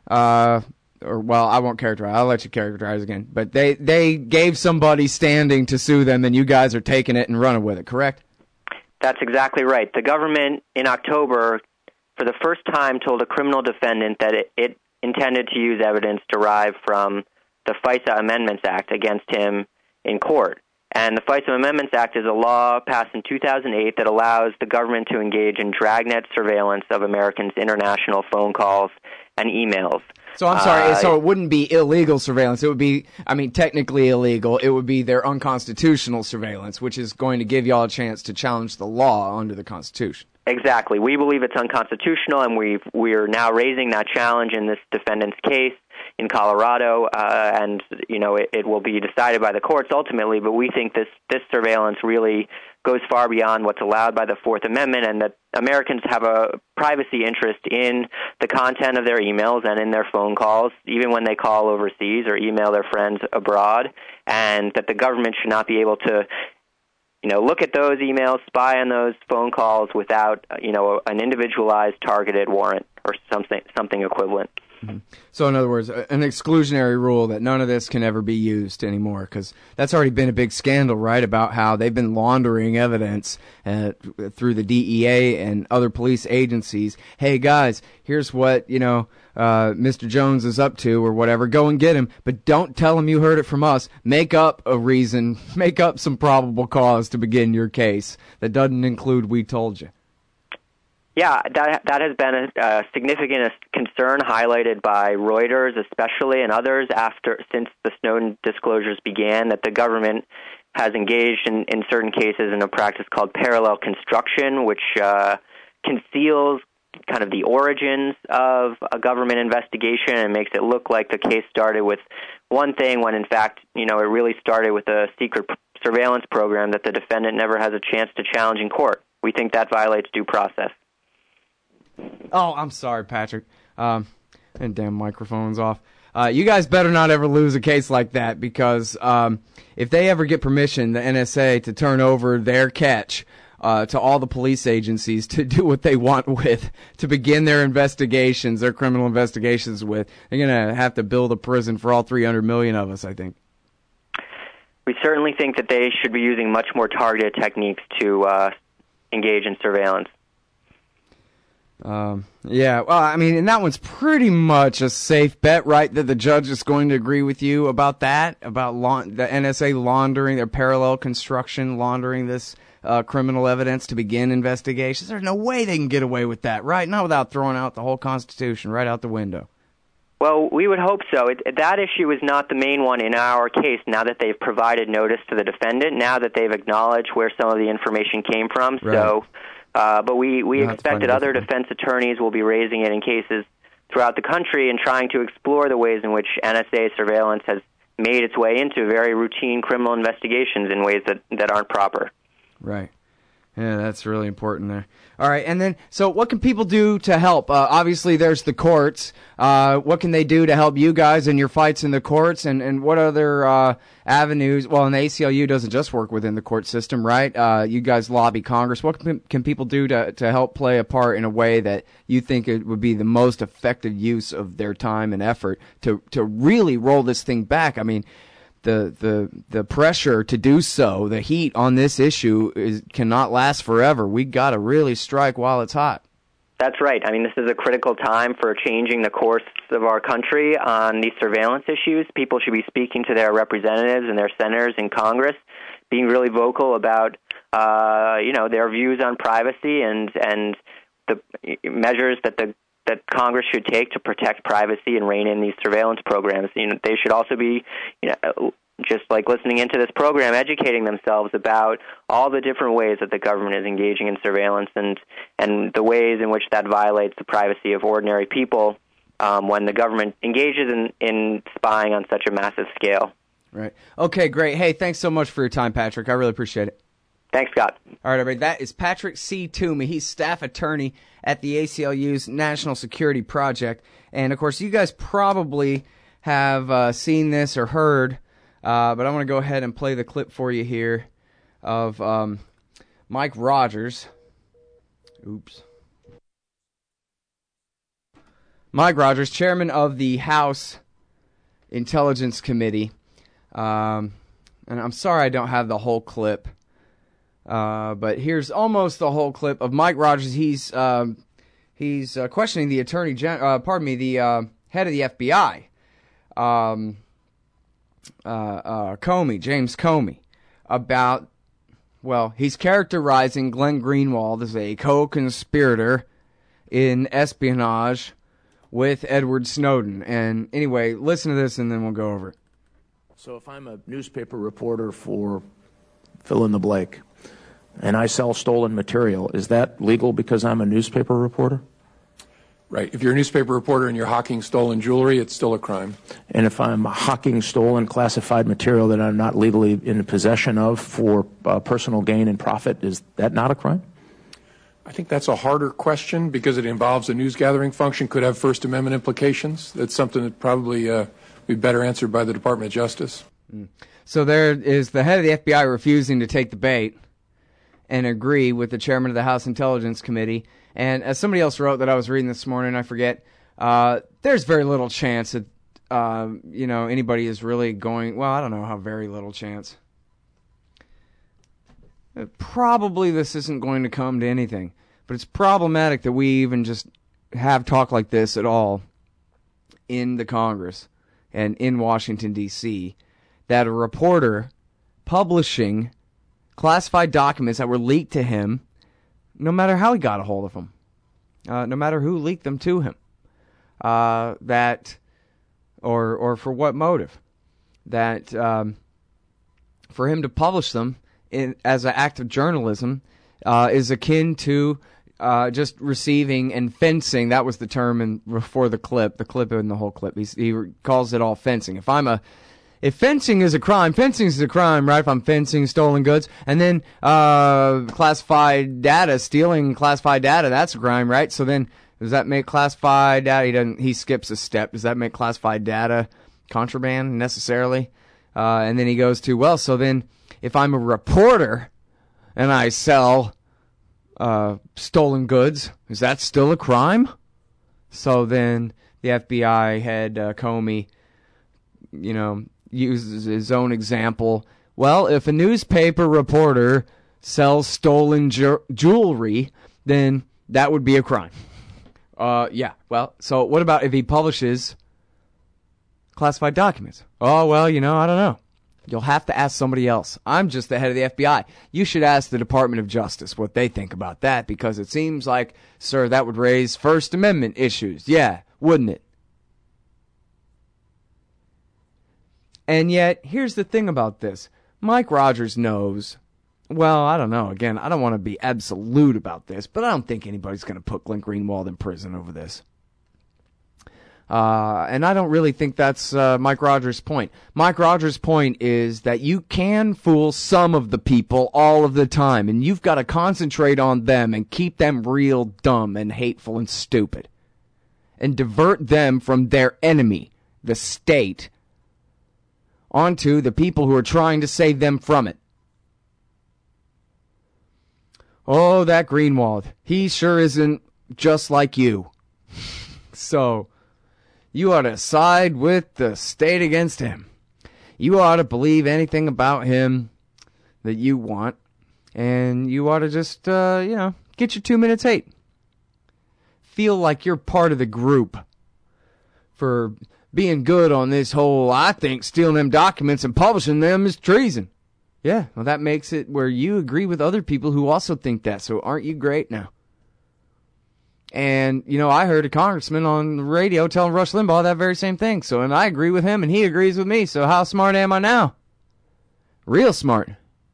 uh, or, well, I won't characterize, I'll let you characterize again, but they, they gave somebody standing to sue them, and you guys are taking it and running with it, correct? That's exactly right. The government, in October, for the first time, told a criminal defendant that it, it intended to use evidence derived from the FISA Amendments Act against him in court. And the FISA Amendments Act is a law passed in two thousand eight that allows the government to engage in dragnet surveillance of Americans' international phone calls and emails. So I'm sorry, uh, so it wouldn't be illegal surveillance. It would be, I mean, technically illegal. It would be their unconstitutional surveillance, which is going to give y'all a chance to challenge the law under the Constitution. Exactly. We believe it's unconstitutional, and we've, we're now raising that challenge in this defendant's case in Colorado, uh, and, you know, it, it will be decided by the courts ultimately, but we think this, this surveillance really goes far beyond what's allowed by the Fourth Amendment, and that Americans have a privacy interest in the content of their emails and in their phone calls, even when they call overseas or email their friends abroad, and that the government should not be able to you know, look at those emails, spy on those phone calls without, you know, an individualized targeted warrant or something something equivalent. Mm-hmm. So, in other words, an exclusionary rule that none of this can ever be used anymore, because that's already been a big scandal, right, about how they've been laundering evidence uh, through the D E A and other police agencies. Hey, guys, here's what, you know, uh, Mister Jones is up to or whatever. Go and get him, but don't tell him you heard it from us. Make up a reason, make up some probable cause to begin your case that doesn't include we told you. Yeah, that that has been a, a significant concern highlighted by Reuters, especially, and others after since the Snowden disclosures began. That the government has engaged in, in certain cases in a practice called parallel construction, which uh, conceals kind of the origins of a government investigation and makes it look like the case started with one thing when, in fact, you know, it really started with a secret surveillance program that the defendant never has a chance to challenge in court. We think that violates due process. Oh, I'm sorry, Patrick. Um, and damn microphone's off. Uh, you guys better not ever lose a case like that, because um, if they ever get permission, the N S A, to turn over their catch uh, to all the police agencies to do what they want with, to begin their investigations, their criminal investigations with, they're going to have to build a prison for all three hundred million of us, I think. We certainly think that they should be using much more targeted techniques to uh, engage in surveillance. Um, yeah, well, I mean, and that one's pretty much a safe bet, right, that the judge is going to agree with you about that, about la- the N S A laundering, their parallel construction, laundering this uh, criminal evidence to begin investigations. There's no way they can get away with that, right? Not without throwing out the whole Constitution right out the window. Well, we would hope so. It, that issue is not the main one in our case now that they've provided notice to the defendant, now that they've acknowledged where some of the information came from. Right. So, uh, but we, we You'll expect that other defense attorneys will be raising it in cases throughout the country and trying to explore the ways in which N S A surveillance has made its way into very routine criminal investigations in ways that, that aren't proper. Right. Yeah, that's really important there. All right, and then, so what can people do to help? Uh, obviously, there's the courts. Uh, what can they do to help you guys in your fights in the courts? And, and what other uh, avenues? Well, and the A C L U doesn't just work within the court system, right? Uh, you guys lobby Congress. What can, can people do to, to help play a part in a way that you think it would be the most effective use of their time and effort to, to really roll this thing back? I mean, The, the the pressure to do so, the heat on this issue is cannot last forever. We got to really strike while it's hot. That's right. I mean, this is a critical time for changing the course of our country on these surveillance issues. People should be speaking to their representatives and their senators in Congress, being really vocal about, uh, you know, their views on privacy and and the measures that the that Congress should take to protect privacy and rein in these surveillance programs. You know, they should also be, you know, just like listening into this program, educating themselves about all the different ways that the government is engaging in surveillance and and the ways in which that violates the privacy of ordinary people um, when the government engages in, in spying on such a massive scale. Right. Okay, great. Hey, thanks so much for your time, Patrick. I really appreciate it. Thanks, Scott. All right, everybody. That is Patrick C. Toomey. He's staff attorney at the A C L U's National Security Project. And, of course, you guys probably have uh, seen this or heard, uh, but I'm going to go ahead and play the clip for you here of um, Mike Rogers. Oops. Mike Rogers, chairman of the House Intelligence Committee. Um, and I'm sorry I don't have the whole clip. Uh, but here's almost the whole clip of Mike Rogers. He's um, he's uh, questioning the attorney gen- uh, pardon me, the uh, head of the F B I, um, uh, uh, Comey, James Comey, about, well, he's characterizing Glenn Greenwald as a co-conspirator in espionage with Edward Snowden. And anyway, listen to this and then we'll go over it. So if I'm a newspaper reporter for fill in the blank, and I sell stolen material, is that legal because I'm a newspaper reporter? Right. If you're a newspaper reporter and you're hawking stolen jewelry, it's still a crime. And if I'm hawking stolen classified material that I'm not legally in possession of for uh, personal gain and profit, is that not a crime? I think that's a harder question because it involves a news gathering function, could have First Amendment implications. That's something that probably uh, be better answered by the Department of Justice. Mm. So there is the head of the F B I refusing to take the bait and agree with the chairman of the House Intelligence Committee. And as somebody else wrote that I was reading this morning, I forget, uh, there's very little chance that, uh, you know, anybody is really going, well, I don't know how very little chance. Probably this isn't going to come to anything. But it's problematic that we even just have talk like this at all in the Congress and in Washington, D C, that a reporter publishing classified documents that were leaked to him, no matter how he got a hold of them, uh, no matter who leaked them to him, uh, that, or or for what motive, that um, for him to publish them in, as an act of journalism uh, is akin to uh, just receiving and fencing. That was the term in, before the clip, the clip in the whole clip. He's, he calls it all fencing. If I'm a, if fencing is a crime, fencing is a crime, right? If I'm fencing stolen goods, and then uh, classified data, stealing classified data, that's a crime, right? So then, does that make classified data? He doesn't. He skips a step. Does that make classified data contraband necessarily? Uh, and then he goes to, well, so then if I'm a reporter and I sell uh, stolen goods, is that still a crime? So then the F B I head uh, Comey, you know, uses his own example. Well, if a newspaper reporter sells stolen ju- jewelry, then that would be a crime. Uh, yeah, well, so what about if he publishes classified documents? Oh, well, you know, I don't know. You'll have to ask somebody else. I'm just the head of the F B I. You should ask the Department of Justice what they think about that, because it seems like, sir, that would raise First Amendment issues. Yeah, wouldn't it? And yet, here's the thing about this. Mike Rogers knows, well, I don't know. Again, I don't want to be absolute about this, but I don't think anybody's going to put Glenn Greenwald in prison over this. Uh, and I don't really think that's uh, Mike Rogers' point. Mike Rogers' point is that you can fool some of the people all of the time, and you've got to concentrate on them and keep them real dumb and hateful and stupid, and divert them from their enemy, the state, onto the people who are trying to save them from it. Oh, that Greenwald. He sure isn't just like you. So, you ought to side with the state against him. You ought to believe anything about him that you want. And you ought to just, uh, you know, get your two minutes hate. Feel like you're part of the group for being good on this whole, I think stealing them documents and publishing them is treason. Yeah, well, that makes it where you agree with other people who also think that. So aren't you great now? And, you know, I heard a congressman on the radio telling Rush Limbaugh that very same thing. So, and I agree with him, and he agrees with me. So how smart am I now? Real smart.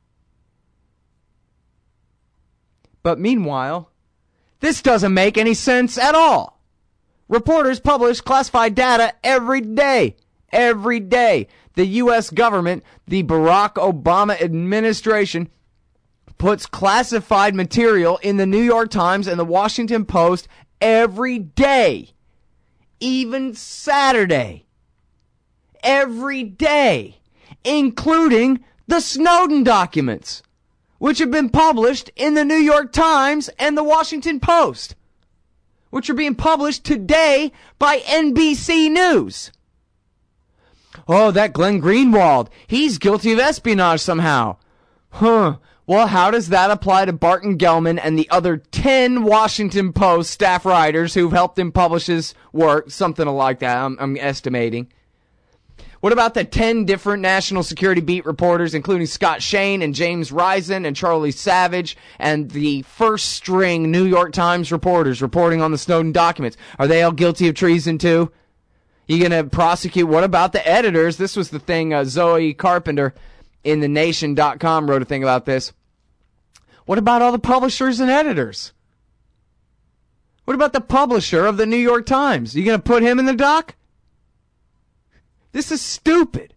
But meanwhile, this doesn't make any sense at all. Reporters publish classified data every day. Every day. The U S government, the Barack Obama administration, puts classified material in the New York Times and the Washington Post every day. Even Saturday. Every day. Including the Snowden documents, which have been published in the New York Times and the Washington Post, which are being published today by N B C News. Oh, that Glenn Greenwald, he's guilty of espionage somehow. Huh. Well, how does that apply to Barton Gellman and the other ten Washington Post staff writers who've helped him publish his work? Something like that, I'm, I'm estimating. What about the ten different national security beat reporters, including Scott Shane and James Risen and Charlie Savage, and the first string New York Times reporters reporting on the Snowden documents? Are they all guilty of treason too? You going to prosecute? What about the editors? This was the thing, uh, Zoe Carpenter in the nation dot com wrote a thing about this. What about all the publishers and editors? What about the publisher of the New York Times? You going to put him in the dock? This is stupid.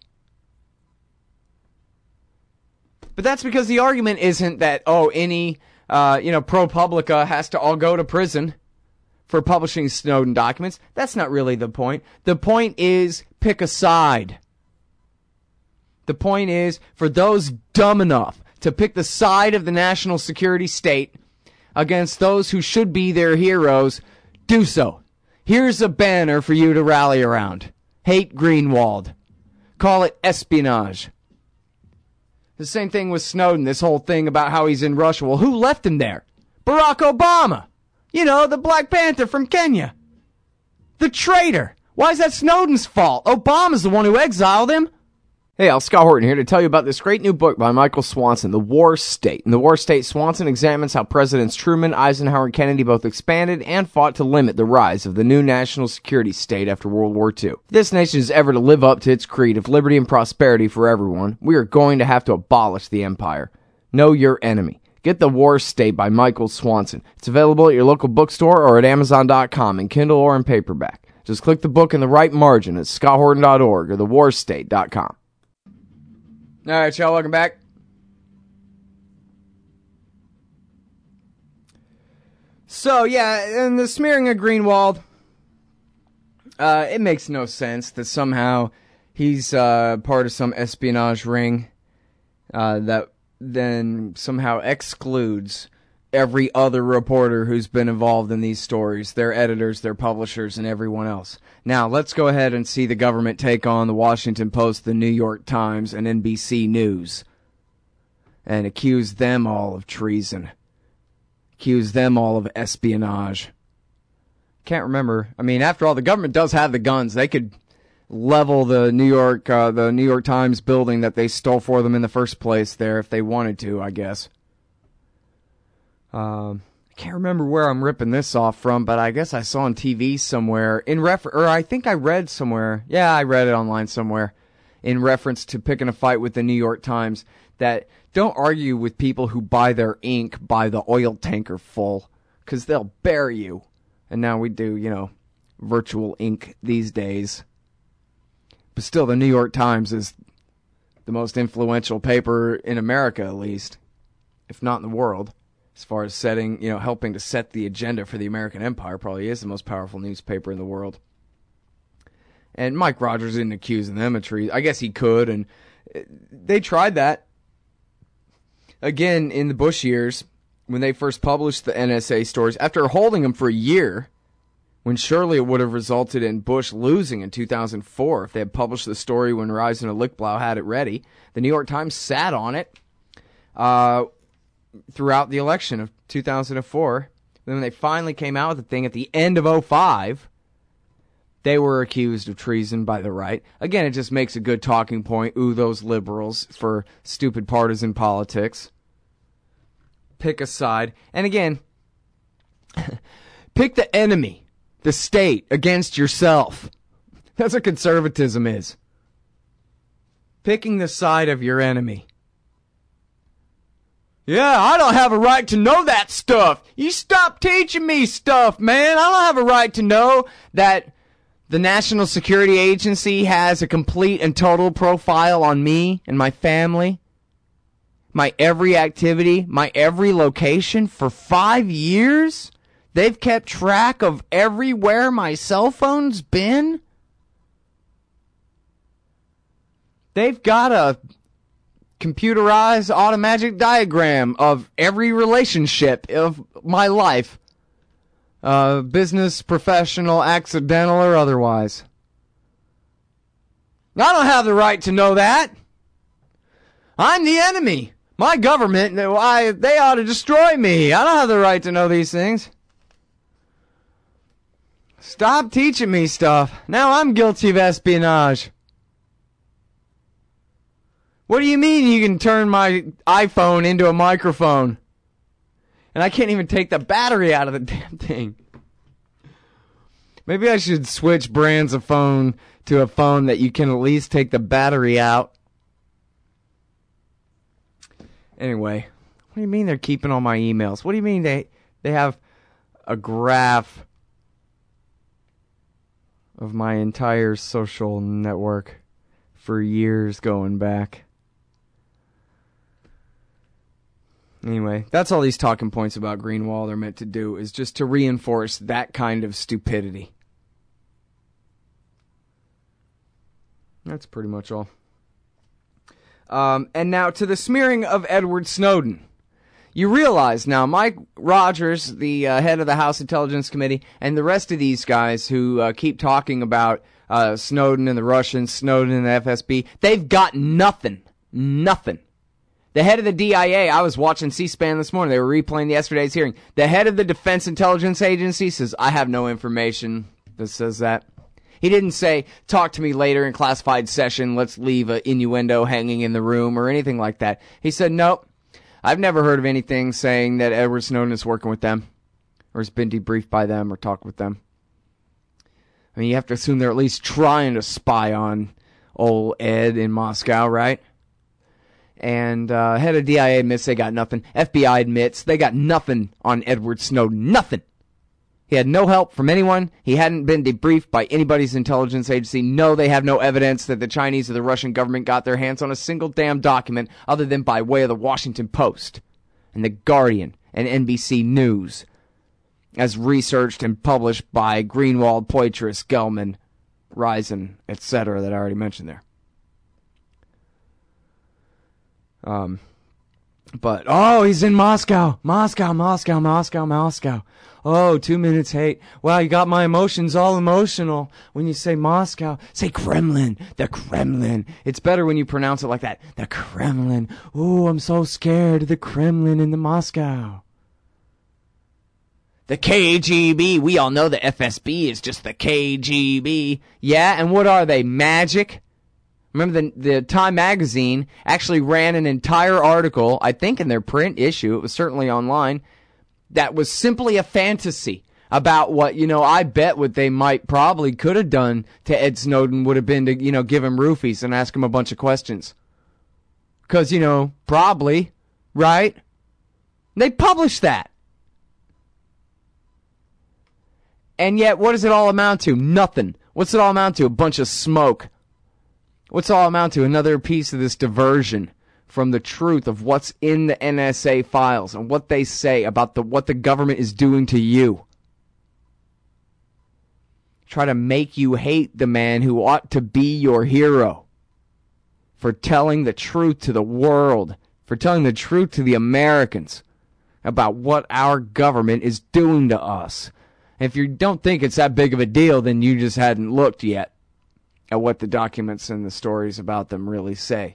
But that's because the argument isn't that, oh, any, uh, you know, ProPublica has to all go to prison for publishing Snowden documents. That's not really the point. The point is, pick a side. The point is, for those dumb enough to pick the side of the national security state against those who should be their heroes, do so. Here's a banner for you to rally around. Hate Greenwald. Call it espionage. The same thing with Snowden, this whole thing about how he's in Russia. Well, who left him there? Barack Obama. You know, the Black Panther from Kenya. The traitor. Why is that Snowden's fault? Obama's the one who exiled him. Hey, Al Scott Horton here to tell you about this great new book by Michael Swanson, The War State. In The War State, Swanson examines how Presidents Truman, Eisenhower, and Kennedy both expanded and fought to limit the rise of the new national security state after World War Two. If this nation is ever to live up to its creed of liberty and prosperity for everyone, we are going to have to abolish the empire. Know your enemy. Get The War State by Michael Swanson. It's available at your local bookstore or at amazon dot com in Kindle or in paperback. Just click the book in the right margin at scott horton dot org or the war state dot com. All right, y'all, welcome back. So, yeah, and the smearing of Greenwald, uh, it makes no sense that somehow he's uh, part of some espionage ring uh, that then somehow excludes every other reporter who's been involved in these stories, their editors, their publishers, and everyone else. Now, let's go ahead and see the government take on the Washington Post, the New York Times, and N B C News and accuse them all of treason. Accuse them all of espionage. Can't remember. I mean, after all, the government does have the guns. They could level the New York, uh, the New York Times building that they stole for them in the first place there if they wanted to, I guess. Um, I can't remember where I'm ripping this off from, but I guess I saw on T V somewhere in refer, or I think I read somewhere. Yeah, I read it online somewhere in reference to picking a fight with the New York Times that don't argue with people who buy their ink by the oil tanker full, because they'll bury you. And now we do, you know, virtual ink these days. But still, the New York Times is the most influential paper in America, at least, if not in the world, as far as setting, you know, helping to set the agenda for the American empire. Probably is the most powerful newspaper in the world. And Mike Rogers isn't accusing them of treason. I guess he could, and they tried that. Again, in the Bush years, when they first published the N S A stories, after holding them for a year, when surely it would have resulted in Bush losing in two thousand four if they had published the story when Risen and Lichtblau had it ready. The New York Times sat on it uh, throughout the election of two thousand four. Then when they finally came out with the thing at the end of oh five, they were accused of treason by the right. Again, it just makes a good talking point. Ooh, those liberals for stupid partisan politics. Pick a side. And again, pick the enemy. The state against yourself. That's what conservatism is. Picking the side of your enemy. Yeah, I don't have a right to know that stuff. You stop teaching me stuff, man. I don't have a right to know that the National Security Agency has a complete and total profile on me and my family. My every activity, my every location for five years. They've kept track of everywhere my cell phone's been. They've got a computerized automatic diagram of every relationship of my life. Uh, business, professional, accidental, or otherwise. I don't have the right to know that. I'm the enemy. My government, I, they ought to destroy me. I don't have the right to know these things. Stop teaching me stuff. Now I'm guilty of espionage. What do you mean you can turn my iPhone into a microphone? And I can't even take the battery out of the damn thing. Maybe I should switch brands of phone to a phone that you can at least take the battery out. Anyway, what do you mean they're keeping all my emails? What do you mean they they have a graph of my entire social network for years going back? Anyway, that's all these talking points about Greenwald are meant to do, is just to reinforce that kind of stupidity. That's pretty much all. Um, and now to the smearing of Edward Snowden. You realize now, Mike Rogers, the uh, head of the House Intelligence Committee, and the rest of these guys who uh, keep talking about uh, Snowden and the Russians, Snowden and the F S B, they've got nothing. Nothing. The head of the D I A, I was watching C-SPAN this morning. They were replaying yesterday's hearing. The head of the Defense Intelligence Agency says, I have no information that says that. He didn't say, talk to me later in classified session, let's leave an innuendo hanging in the room or anything like that. He said, nope, I've never heard of anything saying that Edward Snowden is working with them or has been debriefed by them or talked with them. I mean, you have to assume they're at least trying to spy on old Ed in Moscow, right? And uh, head of D I A admits they got nothing. F B I admits they got nothing on Edward Snowden. Nothing. He had no help from anyone. He hadn't been debriefed by anybody's intelligence agency. No, they have no evidence that the Chinese or the Russian government got their hands on a single damn document other than by way of the Washington Post and the Guardian and N B C News, as researched and published by Greenwald, Poitras, Gelman, Risen, et cetera that I already mentioned there. Um, but, oh, he's in Moscow, Moscow, Moscow, Moscow, Moscow. Oh, two minutes hate. Wow, you got my emotions all emotional when you say Moscow. Say Kremlin, the Kremlin. It's better when you pronounce it like that. The Kremlin. Ooh, I'm so scared of the Kremlin in the Moscow. The K G B. We all know the F S B is just the K G B. Yeah, and what are they? Magic? Remember the, the Time magazine actually ran an entire article, I think in their print issue, it was certainly online, that was simply a fantasy about what, you know, I bet what they might probably could have done to Ed Snowden would have been to, you know, give him roofies and ask him a bunch of questions. Because, you know, probably, right? They published that. And yet, what does it all amount to? Nothing. What's it all amount to? A bunch of smoke. What's it all amount to? Another piece of this diversion from the truth of what's in the N S A files and what they say about the what the government is doing to you. Try to make you hate the man who ought to be your hero for telling the truth to the world, for telling the truth to the Americans about what our government is doing to us. If you don't think it's that big of a deal, then you just hadn't looked yet at what the documents and the stories about them really say.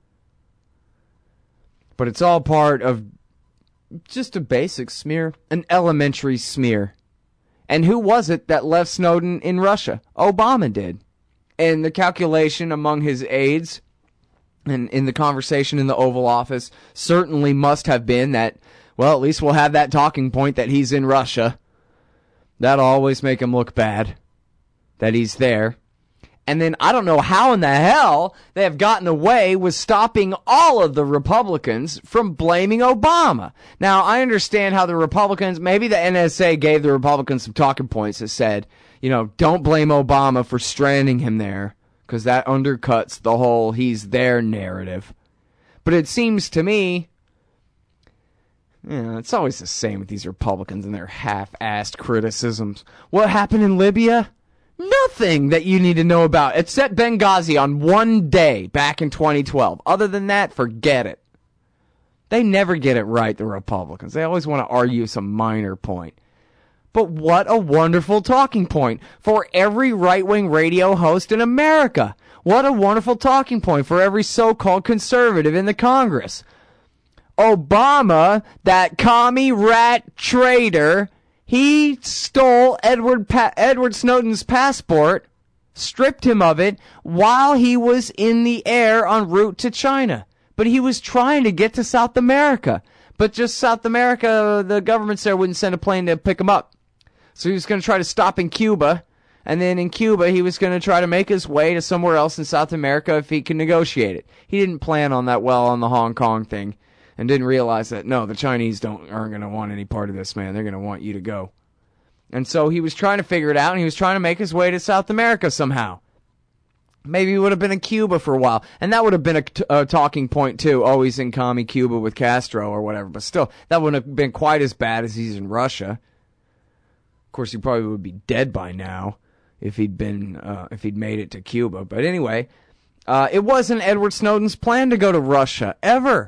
But it's all part of just a basic smear, an elementary smear. And who was it that left Snowden in Russia? Obama did. And the calculation among his aides and in the conversation in the Oval Office certainly must have been that, well, at least we'll have that talking point that he's in Russia. That'll always make him look bad, that he's there. And then I don't know how in the hell they have gotten away with stopping all of the Republicans from blaming Obama. Now, I understand how the Republicans, maybe the N S A gave the Republicans some talking points that said, you know, don't blame Obama for stranding him there, because that undercuts the whole he's there narrative. But it seems to me, you know, it's always the same with these Republicans and their half-assed criticisms. What happened in Libya? Nothing that you need to know about, except Benghazi on one day back in twenty twelve. Other than that, forget it. They never get it right, the Republicans. They always want to argue some minor point. But what a wonderful talking point for every right-wing radio host in America. What a wonderful talking point for every so-called conservative in the Congress. Obama, that commie rat traitor, he stole Edward pa- Edward Snowden's passport, stripped him of it, while he was in the air en route to China. But he was trying to get to South America. But just South America, the government there wouldn't send a plane to pick him up. So he was going to try to stop in Cuba. And then in Cuba, he was going to try to make his way to somewhere else in South America if he could negotiate it. He didn't plan on that well on the Hong Kong thing. And didn't realize that, no, the Chinese don't aren't going to want any part of this, man. They're going to want you to go. And so he was trying to figure it out, and he was trying to make his way to South America somehow. Maybe he would have been in Cuba for a while. And that would have been a, t- a talking point, too. Oh, he's in commie Cuba with Castro or whatever. But still, that wouldn't have been quite as bad as he's in Russia. Of course, he probably would be dead by now if he'd been, uh, if he'd made it to Cuba. But anyway, uh, it wasn't Edward Snowden's plan to go to Russia, ever.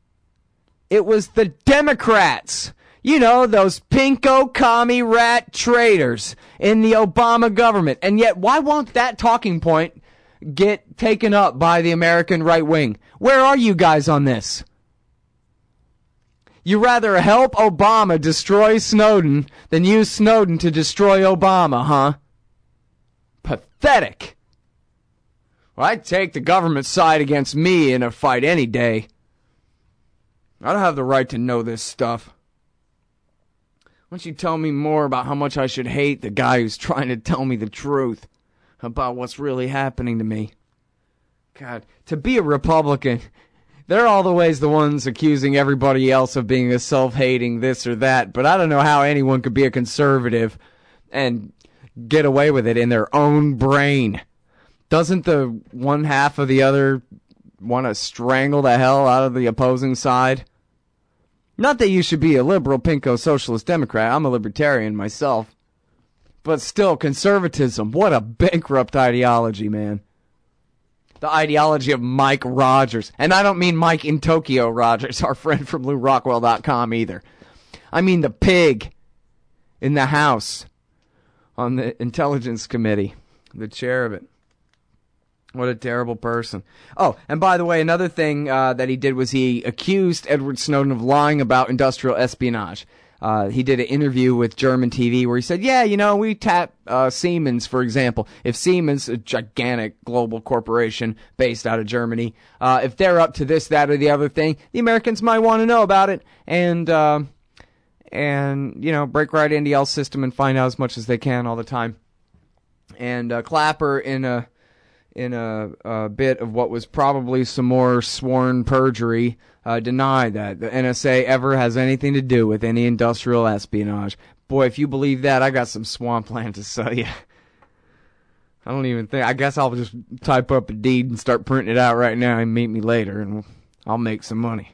It was the Democrats, you know, those pinko commie rat traitors in the Obama government. And yet, why won't that talking point get taken up by the American right wing? Where are you guys on this? You rather help Obama destroy Snowden than use Snowden to destroy Obama, huh? Pathetic. Well, I'd take the government's side against me in a fight any day. I don't have the right to know this stuff. Why don't you tell me more about how much I should hate the guy who's trying to tell me the truth about what's really happening to me? God, to be a Republican, they're all the ways the ones accusing everybody else of being a self-hating this or that, but I don't know how anyone could be a conservative and get away with it in their own brain. Doesn't the one half of the other want to strangle the hell out of the opposing side? Not that you should be a liberal, pinko, socialist Democrat. I'm a libertarian myself. But still, conservatism, what a bankrupt ideology, man. The ideology of Mike Rogers. And I don't mean Mike in Tokyo Rogers, our friend from Lou Rockwell dot com either. I mean the pig in the House on the Intelligence Committee, the chair of it. What a terrible person. Oh, and by the way, another thing uh, that he did was he accused Edward Snowden of lying about industrial espionage. Uh, he did an interview with German T V where he said, yeah, you know, we tap uh, Siemens, for example. If Siemens, a gigantic global corporation based out of Germany, uh, if they're up to this, that, or the other thing, the Americans might want to know about it and, uh, and you know, break right into y'all's system and find out as much as they can all the time. And uh, Clapper, in a in a, a bit of what was probably some more sworn perjury, uh, denied that the N S A ever has anything to do with any industrial espionage. Boy, if you believe that, I got some swampland to sell you. I don't even think, I guess I'll just type up a deed and start printing it out right now and meet me later and I'll make some money.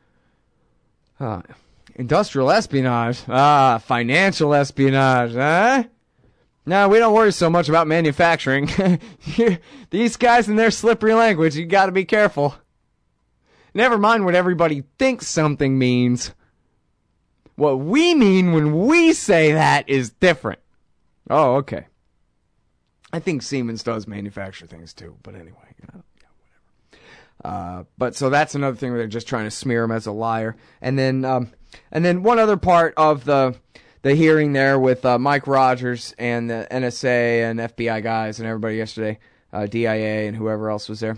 Uh, industrial espionage? Ah, financial espionage, huh? No, we don't worry so much about manufacturing. These guys and their slippery language, you gotta be careful. Never mind what everybody thinks something means. What we mean when we say that is different. Oh, okay. I think Siemens does manufacture things too, but anyway, you know, yeah, whatever. Uh, but so that's another thing where they're just trying to smear him as a liar. And then, um, and then one other part of the the hearing there with uh, Mike Rogers and the N S A and F B I guys and everybody yesterday, uh, D I A and whoever else was there,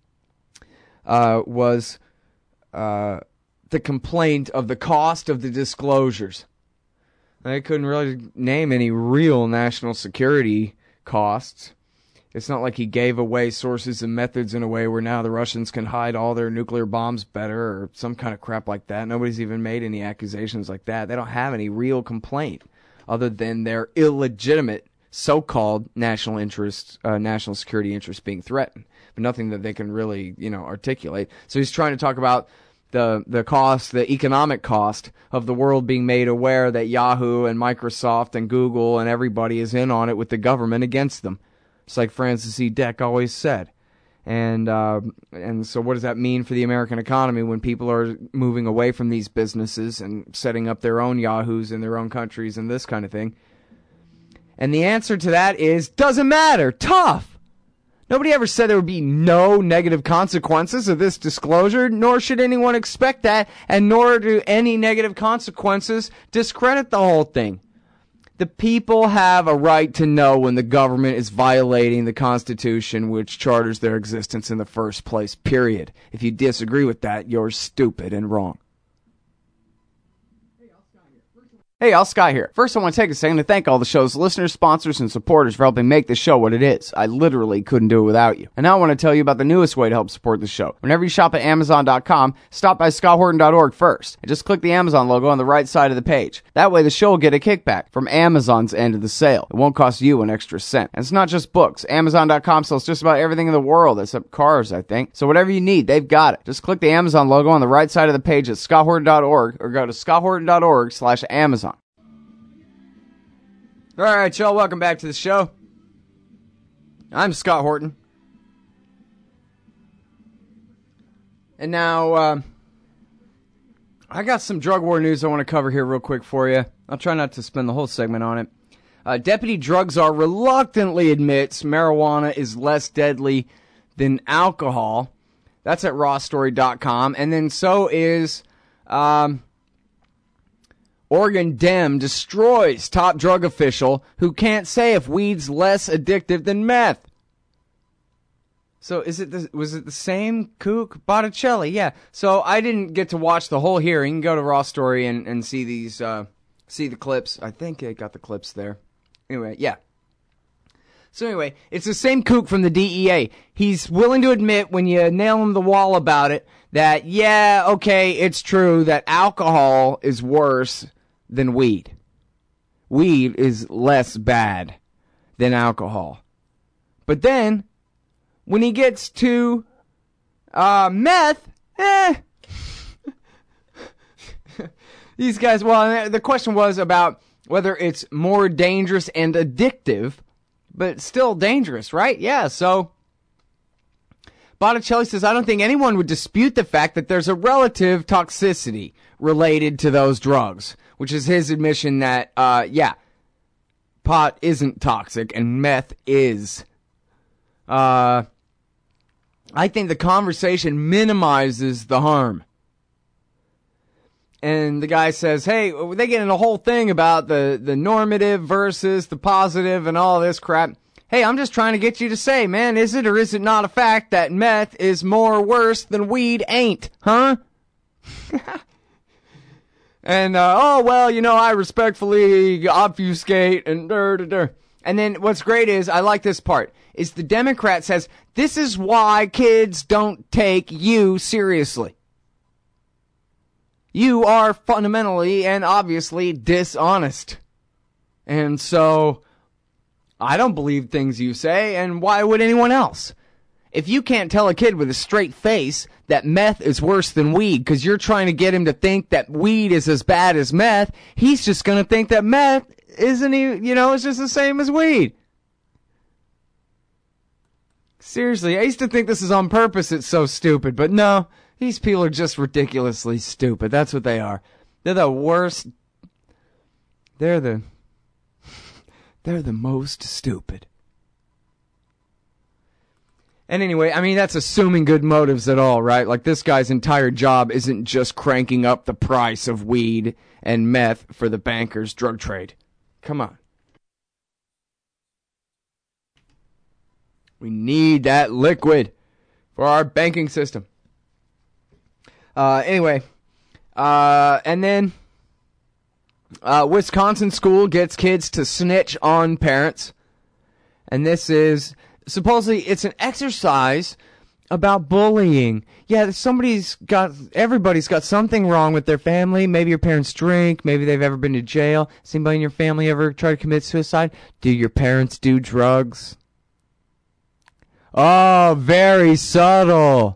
uh, was uh, the complaint of the cost of the disclosures. They couldn't really name any real national security costs. It's not like he gave away sources and methods in a way where now the Russians can hide all their nuclear bombs better or some kind of crap like that. Nobody's even made any accusations like that. They don't have any real complaint other than their illegitimate so-called national interest, uh, national security interests being threatened, but nothing that they can really, you know, articulate. So he's trying to talk about the the cost, the economic cost of the world being made aware that Yahoo and Microsoft and Google and everybody is in on it with the government against them. It's like Francis E. Deck always said. And uh, and so what does that mean for the American economy when people are moving away from these businesses and setting up their own Yahoos in their own countries and this kind of thing? And the answer to that is, doesn't matter. Tough. Nobody ever said there would be no negative consequences of this disclosure, nor should anyone expect that, and nor do any negative consequences discredit the whole thing. The people have a right to know when the government is violating the Constitution, which charters their existence in the first place, period. If you disagree with that, you're stupid and wrong. Hey, Al Scott here. First, I want to take a second to thank all the show's listeners, sponsors, and supporters for helping make the show what it is. I literally couldn't do it without you. And now I want to tell you about the newest way to help support the show. Whenever you shop at Amazon dot com, stop by Scott Horton dot org first, and just click the Amazon logo on the right side of the page. That way, the show will get a kickback from Amazon's end of the sale. It won't cost you an extra cent. And it's not just books. Amazon dot com sells just about everything in the world, except cars, I think. So whatever you need, they've got it. Just click the Amazon logo on the right side of the page at Scott Horton dot org, or go to Scott Horton dot org slash Amazon. All right, y'all, welcome back to the show. I'm Scott Horton. And now, uh, I got some drug war news I want to cover here real quick for you. I'll try not to spend the whole segment on it. Uh, Deputy Drug Czar reluctantly admits marijuana is less deadly than alcohol. That's at raw story dot com. And then so is... Um, Oregon Dem destroys top drug official who can't say if weed's less addictive than meth. So is it the, was it the same kook? Botticelli, yeah. So I didn't get to watch the whole hearing. You can go to Raw Story and, and see these, uh, see the clips. I think I got the clips there. Anyway, yeah. So anyway, it's the same kook from the D E A. He's willing to admit when you nail him to the wall about it that, yeah, okay, it's true that alcohol is worse than weed. Weed is less bad than alcohol. But then, when he gets to uh, meth, eh. These guys, well, the question was about whether it's more dangerous and addictive, but still dangerous, right? Yeah, so Botticelli says, I don't think anyone would dispute the fact that there's a relative toxicity related to those drugs, which is his admission that, uh, yeah, pot isn't toxic and meth is. Uh, I think the conversation minimizes the harm. And the guy says, hey, they get in a whole thing about the, the normative versus the positive and all this crap. Hey, I'm just trying to get you to say, man, is it or is it not a fact that meth is more worse than weed ain't, huh? And, uh, oh, well, you know, I respectfully obfuscate and dur, dur, dur. And then what's great is, I like this part, is the Democrat says, this is why kids don't take you seriously. You are fundamentally and obviously dishonest. And so, I don't believe things you say, and why would anyone else? If you can't tell a kid with a straight face that meth is worse than weed because you're trying to get him to think that weed is as bad as meth, he's just going to think that meth isn't even, you know, it's just the same as weed. Seriously, I used to think this is on purpose, it's so stupid, but no. These people are just ridiculously stupid. That's what they are. They're the worst. They're the... They're the most stupid. And anyway, I mean, that's assuming good motives at all, right? Like, this guy's entire job isn't just cranking up the price of weed and meth for the bankers' drug trade. Come on. We need that liquid for our banking system. Uh, anyway, uh, and then, uh, Wisconsin school gets kids to snitch on parents. And this is, supposedly, it's an exercise about bullying. Yeah, somebody's got, everybody's got something wrong with their family. Maybe your parents drink. Maybe they've ever been to jail. Has anybody in your family ever tried to commit suicide? Do your parents do drugs? Oh, very subtle.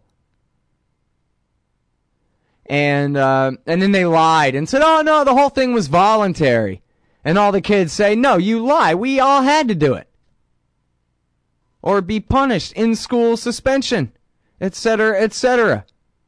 And uh, and then they lied and said, oh, no, the whole thing was voluntary. And all the kids say, no, you lie. We all had to do it. Or be punished, in school suspension, et cetera, et cetera.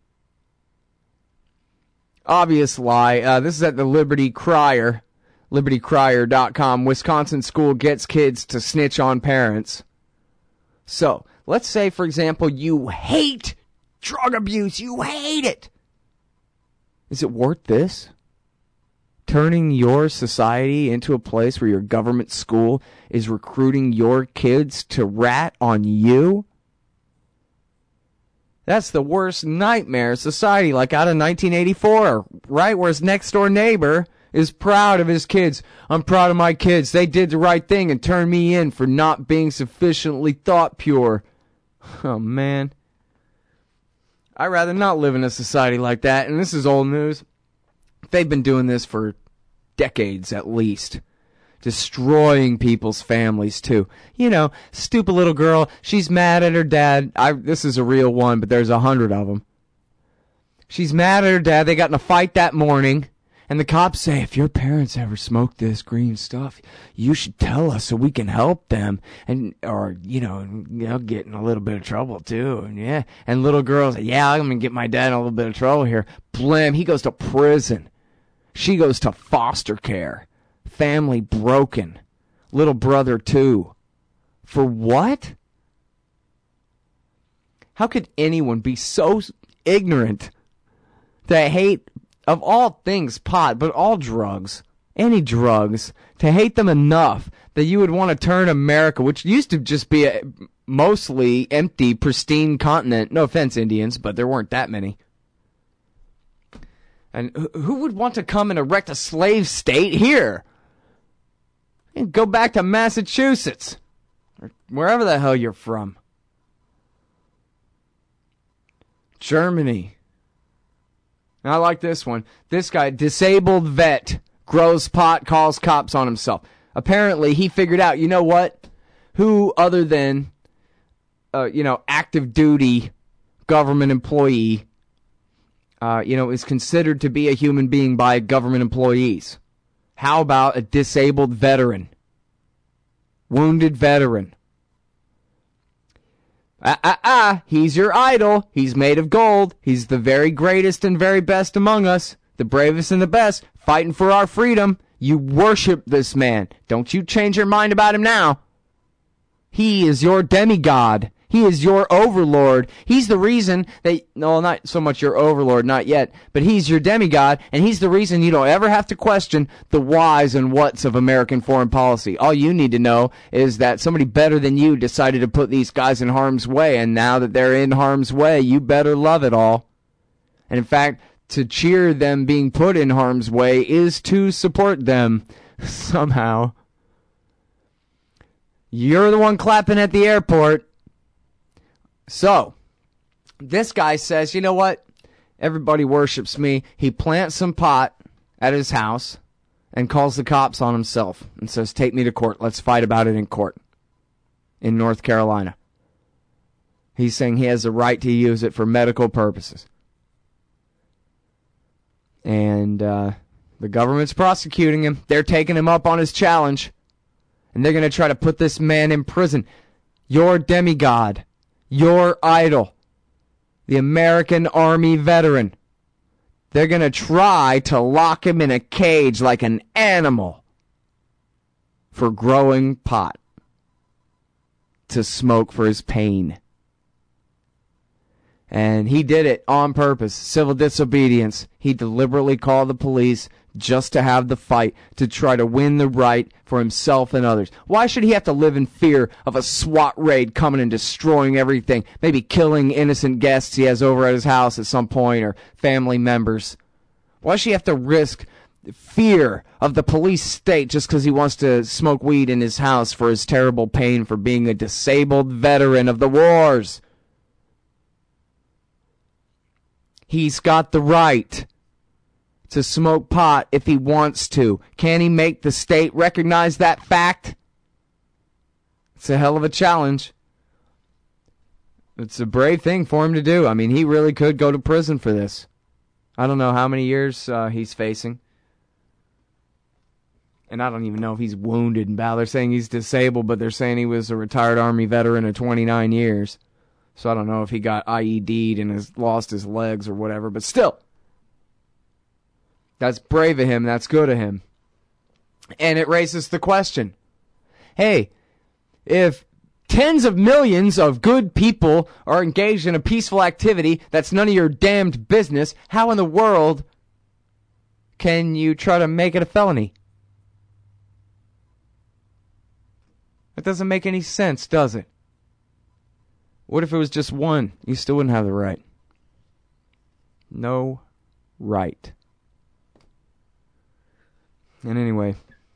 Obvious lie. Uh, this is at the Liberty Crier, liberty crier dot com. Wisconsin school gets kids to snitch on parents. So, let's say, for example, you hate drug abuse. You hate it. Is it worth this? Turning your society into a place where your government school is recruiting your kids to rat on you? That's the worst nightmare society, like out of nineteen eighty-four, right? Where his next door neighbor is proud of his kids. I'm proud of my kids. They did the right thing and turned me in for not being sufficiently thought pure. Oh, man. I'd rather not live in a society like that, and this is old news. They've been doing this for decades at least. Destroying people's families, too. You know, stupid little girl, she's mad at her dad. I, this is a real one, but there's a hundred of them. She's mad at her dad. They got in a fight that morning, and the cops say, if your parents ever smoked this green stuff, you should tell us so we can help them. And, or, you know, you know, get in a little bit of trouble, too. And, yeah. And little girls, yeah, I'm going to get my dad in a little bit of trouble here. Blam, he goes to prison. She goes to foster care. Family broken. Little brother, too. For what? How could anyone be so ignorant to hate, of all things, pot, but all drugs, any drugs, to hate them enough that you would want to turn America, which used to just be a mostly empty, pristine continent. No offense, Indians, but there weren't that many. And who would want to come and erect a slave state here? And go back to Massachusetts. or wherever the hell you're from. Germany. And I like this one. This guy, disabled vet, grows pot, calls cops on himself. Apparently, he figured out, you know what? Who other than, uh, you know, active duty government employee, uh, you know, is considered to be a human being by government employees? How about a disabled veteran? Wounded veteran. Ah, ah, ah, he's your idol. He's made of gold. He's the very greatest and very best among us. The bravest and the best, fighting for our freedom. You worship this man. Don't you change your mind about him now. He is your demigod. He is your overlord. He's the reason that, no, not so much your overlord, not yet, but he's your demigod, and he's the reason you don't ever have to question the whys and whats of American foreign policy. All you need to know is that somebody better than you decided to put these guys in harm's way, and now that they're in harm's way, you better love it all. And in fact, to cheer them being put in harm's way is to support them somehow. You're the one clapping at the airport. So, this guy says, you know what? Everybody worships me. He plants some pot at his house and calls the cops on himself and says, take me to court. Let's fight about it in court in North Carolina. He's saying he has the right to use it for medical purposes. And uh, the government's prosecuting him. They're taking him up on his challenge. And they're going to try to put this man in prison. Your demigod. Your idol, the American Army veteran. They're going to try to lock him in a cage like an animal for growing pot to smoke for his pain. And he did it on purpose. Civil disobedience. He deliberately called the police just to have the fight, to try to win the right for himself and others. Why should he have to live in fear of a SWAT raid coming and destroying everything, maybe killing innocent guests he has over at his house at some point, or family members? Why should he have to risk fear of the police state just because he wants to smoke weed in his house for his terrible pain for being a disabled veteran of the wars? He's got the right to smoke pot if he wants to. Can he make the state recognize that fact? It's a hell of a challenge. It's a brave thing for him to do. I mean, he really could go to prison for this. I don't know how many years uh, he's facing. And I don't even know if he's wounded in battle. They're saying he's disabled, but they're saying he was a retired Army veteran of twenty-nine years. So I don't know if he got I E D'd and has lost his legs or whatever, but still. That's brave of him. That's good of him. And it raises the question. Hey, if tens of millions of good people are engaged in a peaceful activity that's none of your damned business, how in the world can you try to make it a felony? That doesn't make any sense, does it? What if it was just one? You still wouldn't have the right. No right. And anyway,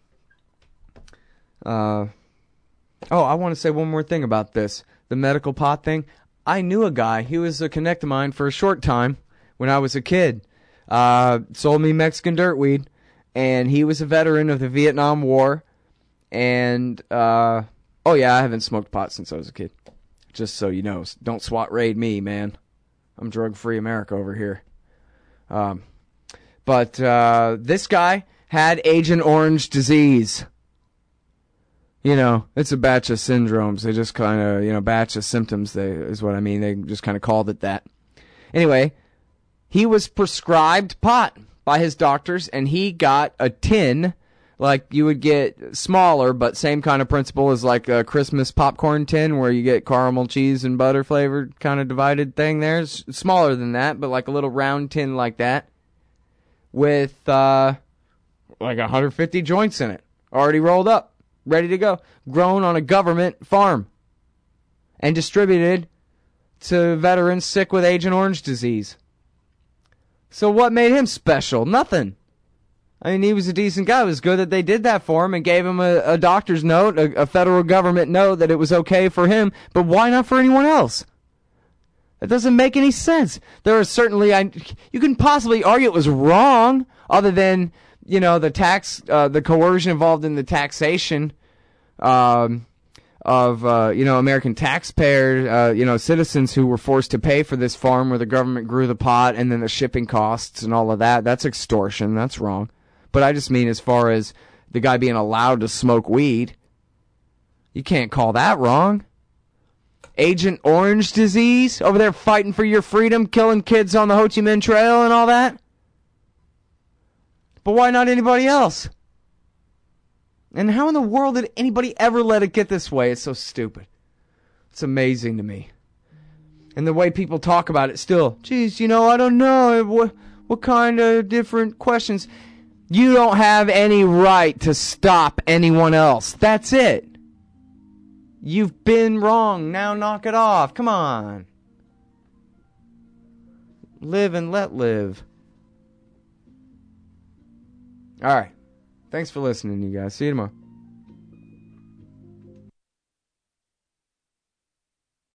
uh, oh, I want to say one more thing about this. The medical pot thing. I knew a guy. He was a connect of mine for a short time when I was a kid. Uh, sold me Mexican dirtweed. And he was a veteran of the Vietnam War. And, uh, oh yeah, I haven't smoked pot since I was a kid. Just so you know. Don't SWAT raid me, man. I'm drug-free America over here. Um, but uh, this guy had Agent Orange disease. You know, it's a batch of syndromes. They just kind of, you know, batch of symptoms they, is what I mean. They just kind of called it that. Anyway, he was prescribed pot by his doctors, and he got a tin, like you would get smaller, but same kind of principle as like a Christmas popcorn tin where you get caramel, cheese, and butter flavored kind of divided thing there. It's smaller than that, but like a little round tin like that with uh, like one hundred fifty joints in it, already rolled up, ready to go, grown on a government farm and distributed to veterans sick with Agent Orange disease. So what made him special? Nothing. I mean, he was a decent guy. It was good that they did that for him and gave him a, a doctor's note, a, a federal government note that it was okay for him, but why not for anyone else? That doesn't make any sense. There are certainly, I, you can possibly argue it was wrong, other than, you know, the tax, uh, the coercion involved in the taxation um, of, uh, you know, American taxpayers, uh, you know, citizens who were forced to pay for this farm where the government grew the pot, and then the shipping costs and all of that. That's extortion. That's wrong. But I just mean as far as the guy being allowed to smoke weed, you can't call that wrong. Agent Orange disease over there fighting for your freedom, killing kids on the Ho Chi Minh Trail and all that. But why not anybody else? And how in the world did anybody ever let it get this way? It's so stupid. It's amazing to me. And the way people talk about it still. Geez, you know, I don't know. What, what kind of different questions? You don't have any right to stop anyone else. That's it. You've been wrong. Now knock it off. Come on. Live and let live. All right. Thanks for listening, you guys. See you tomorrow.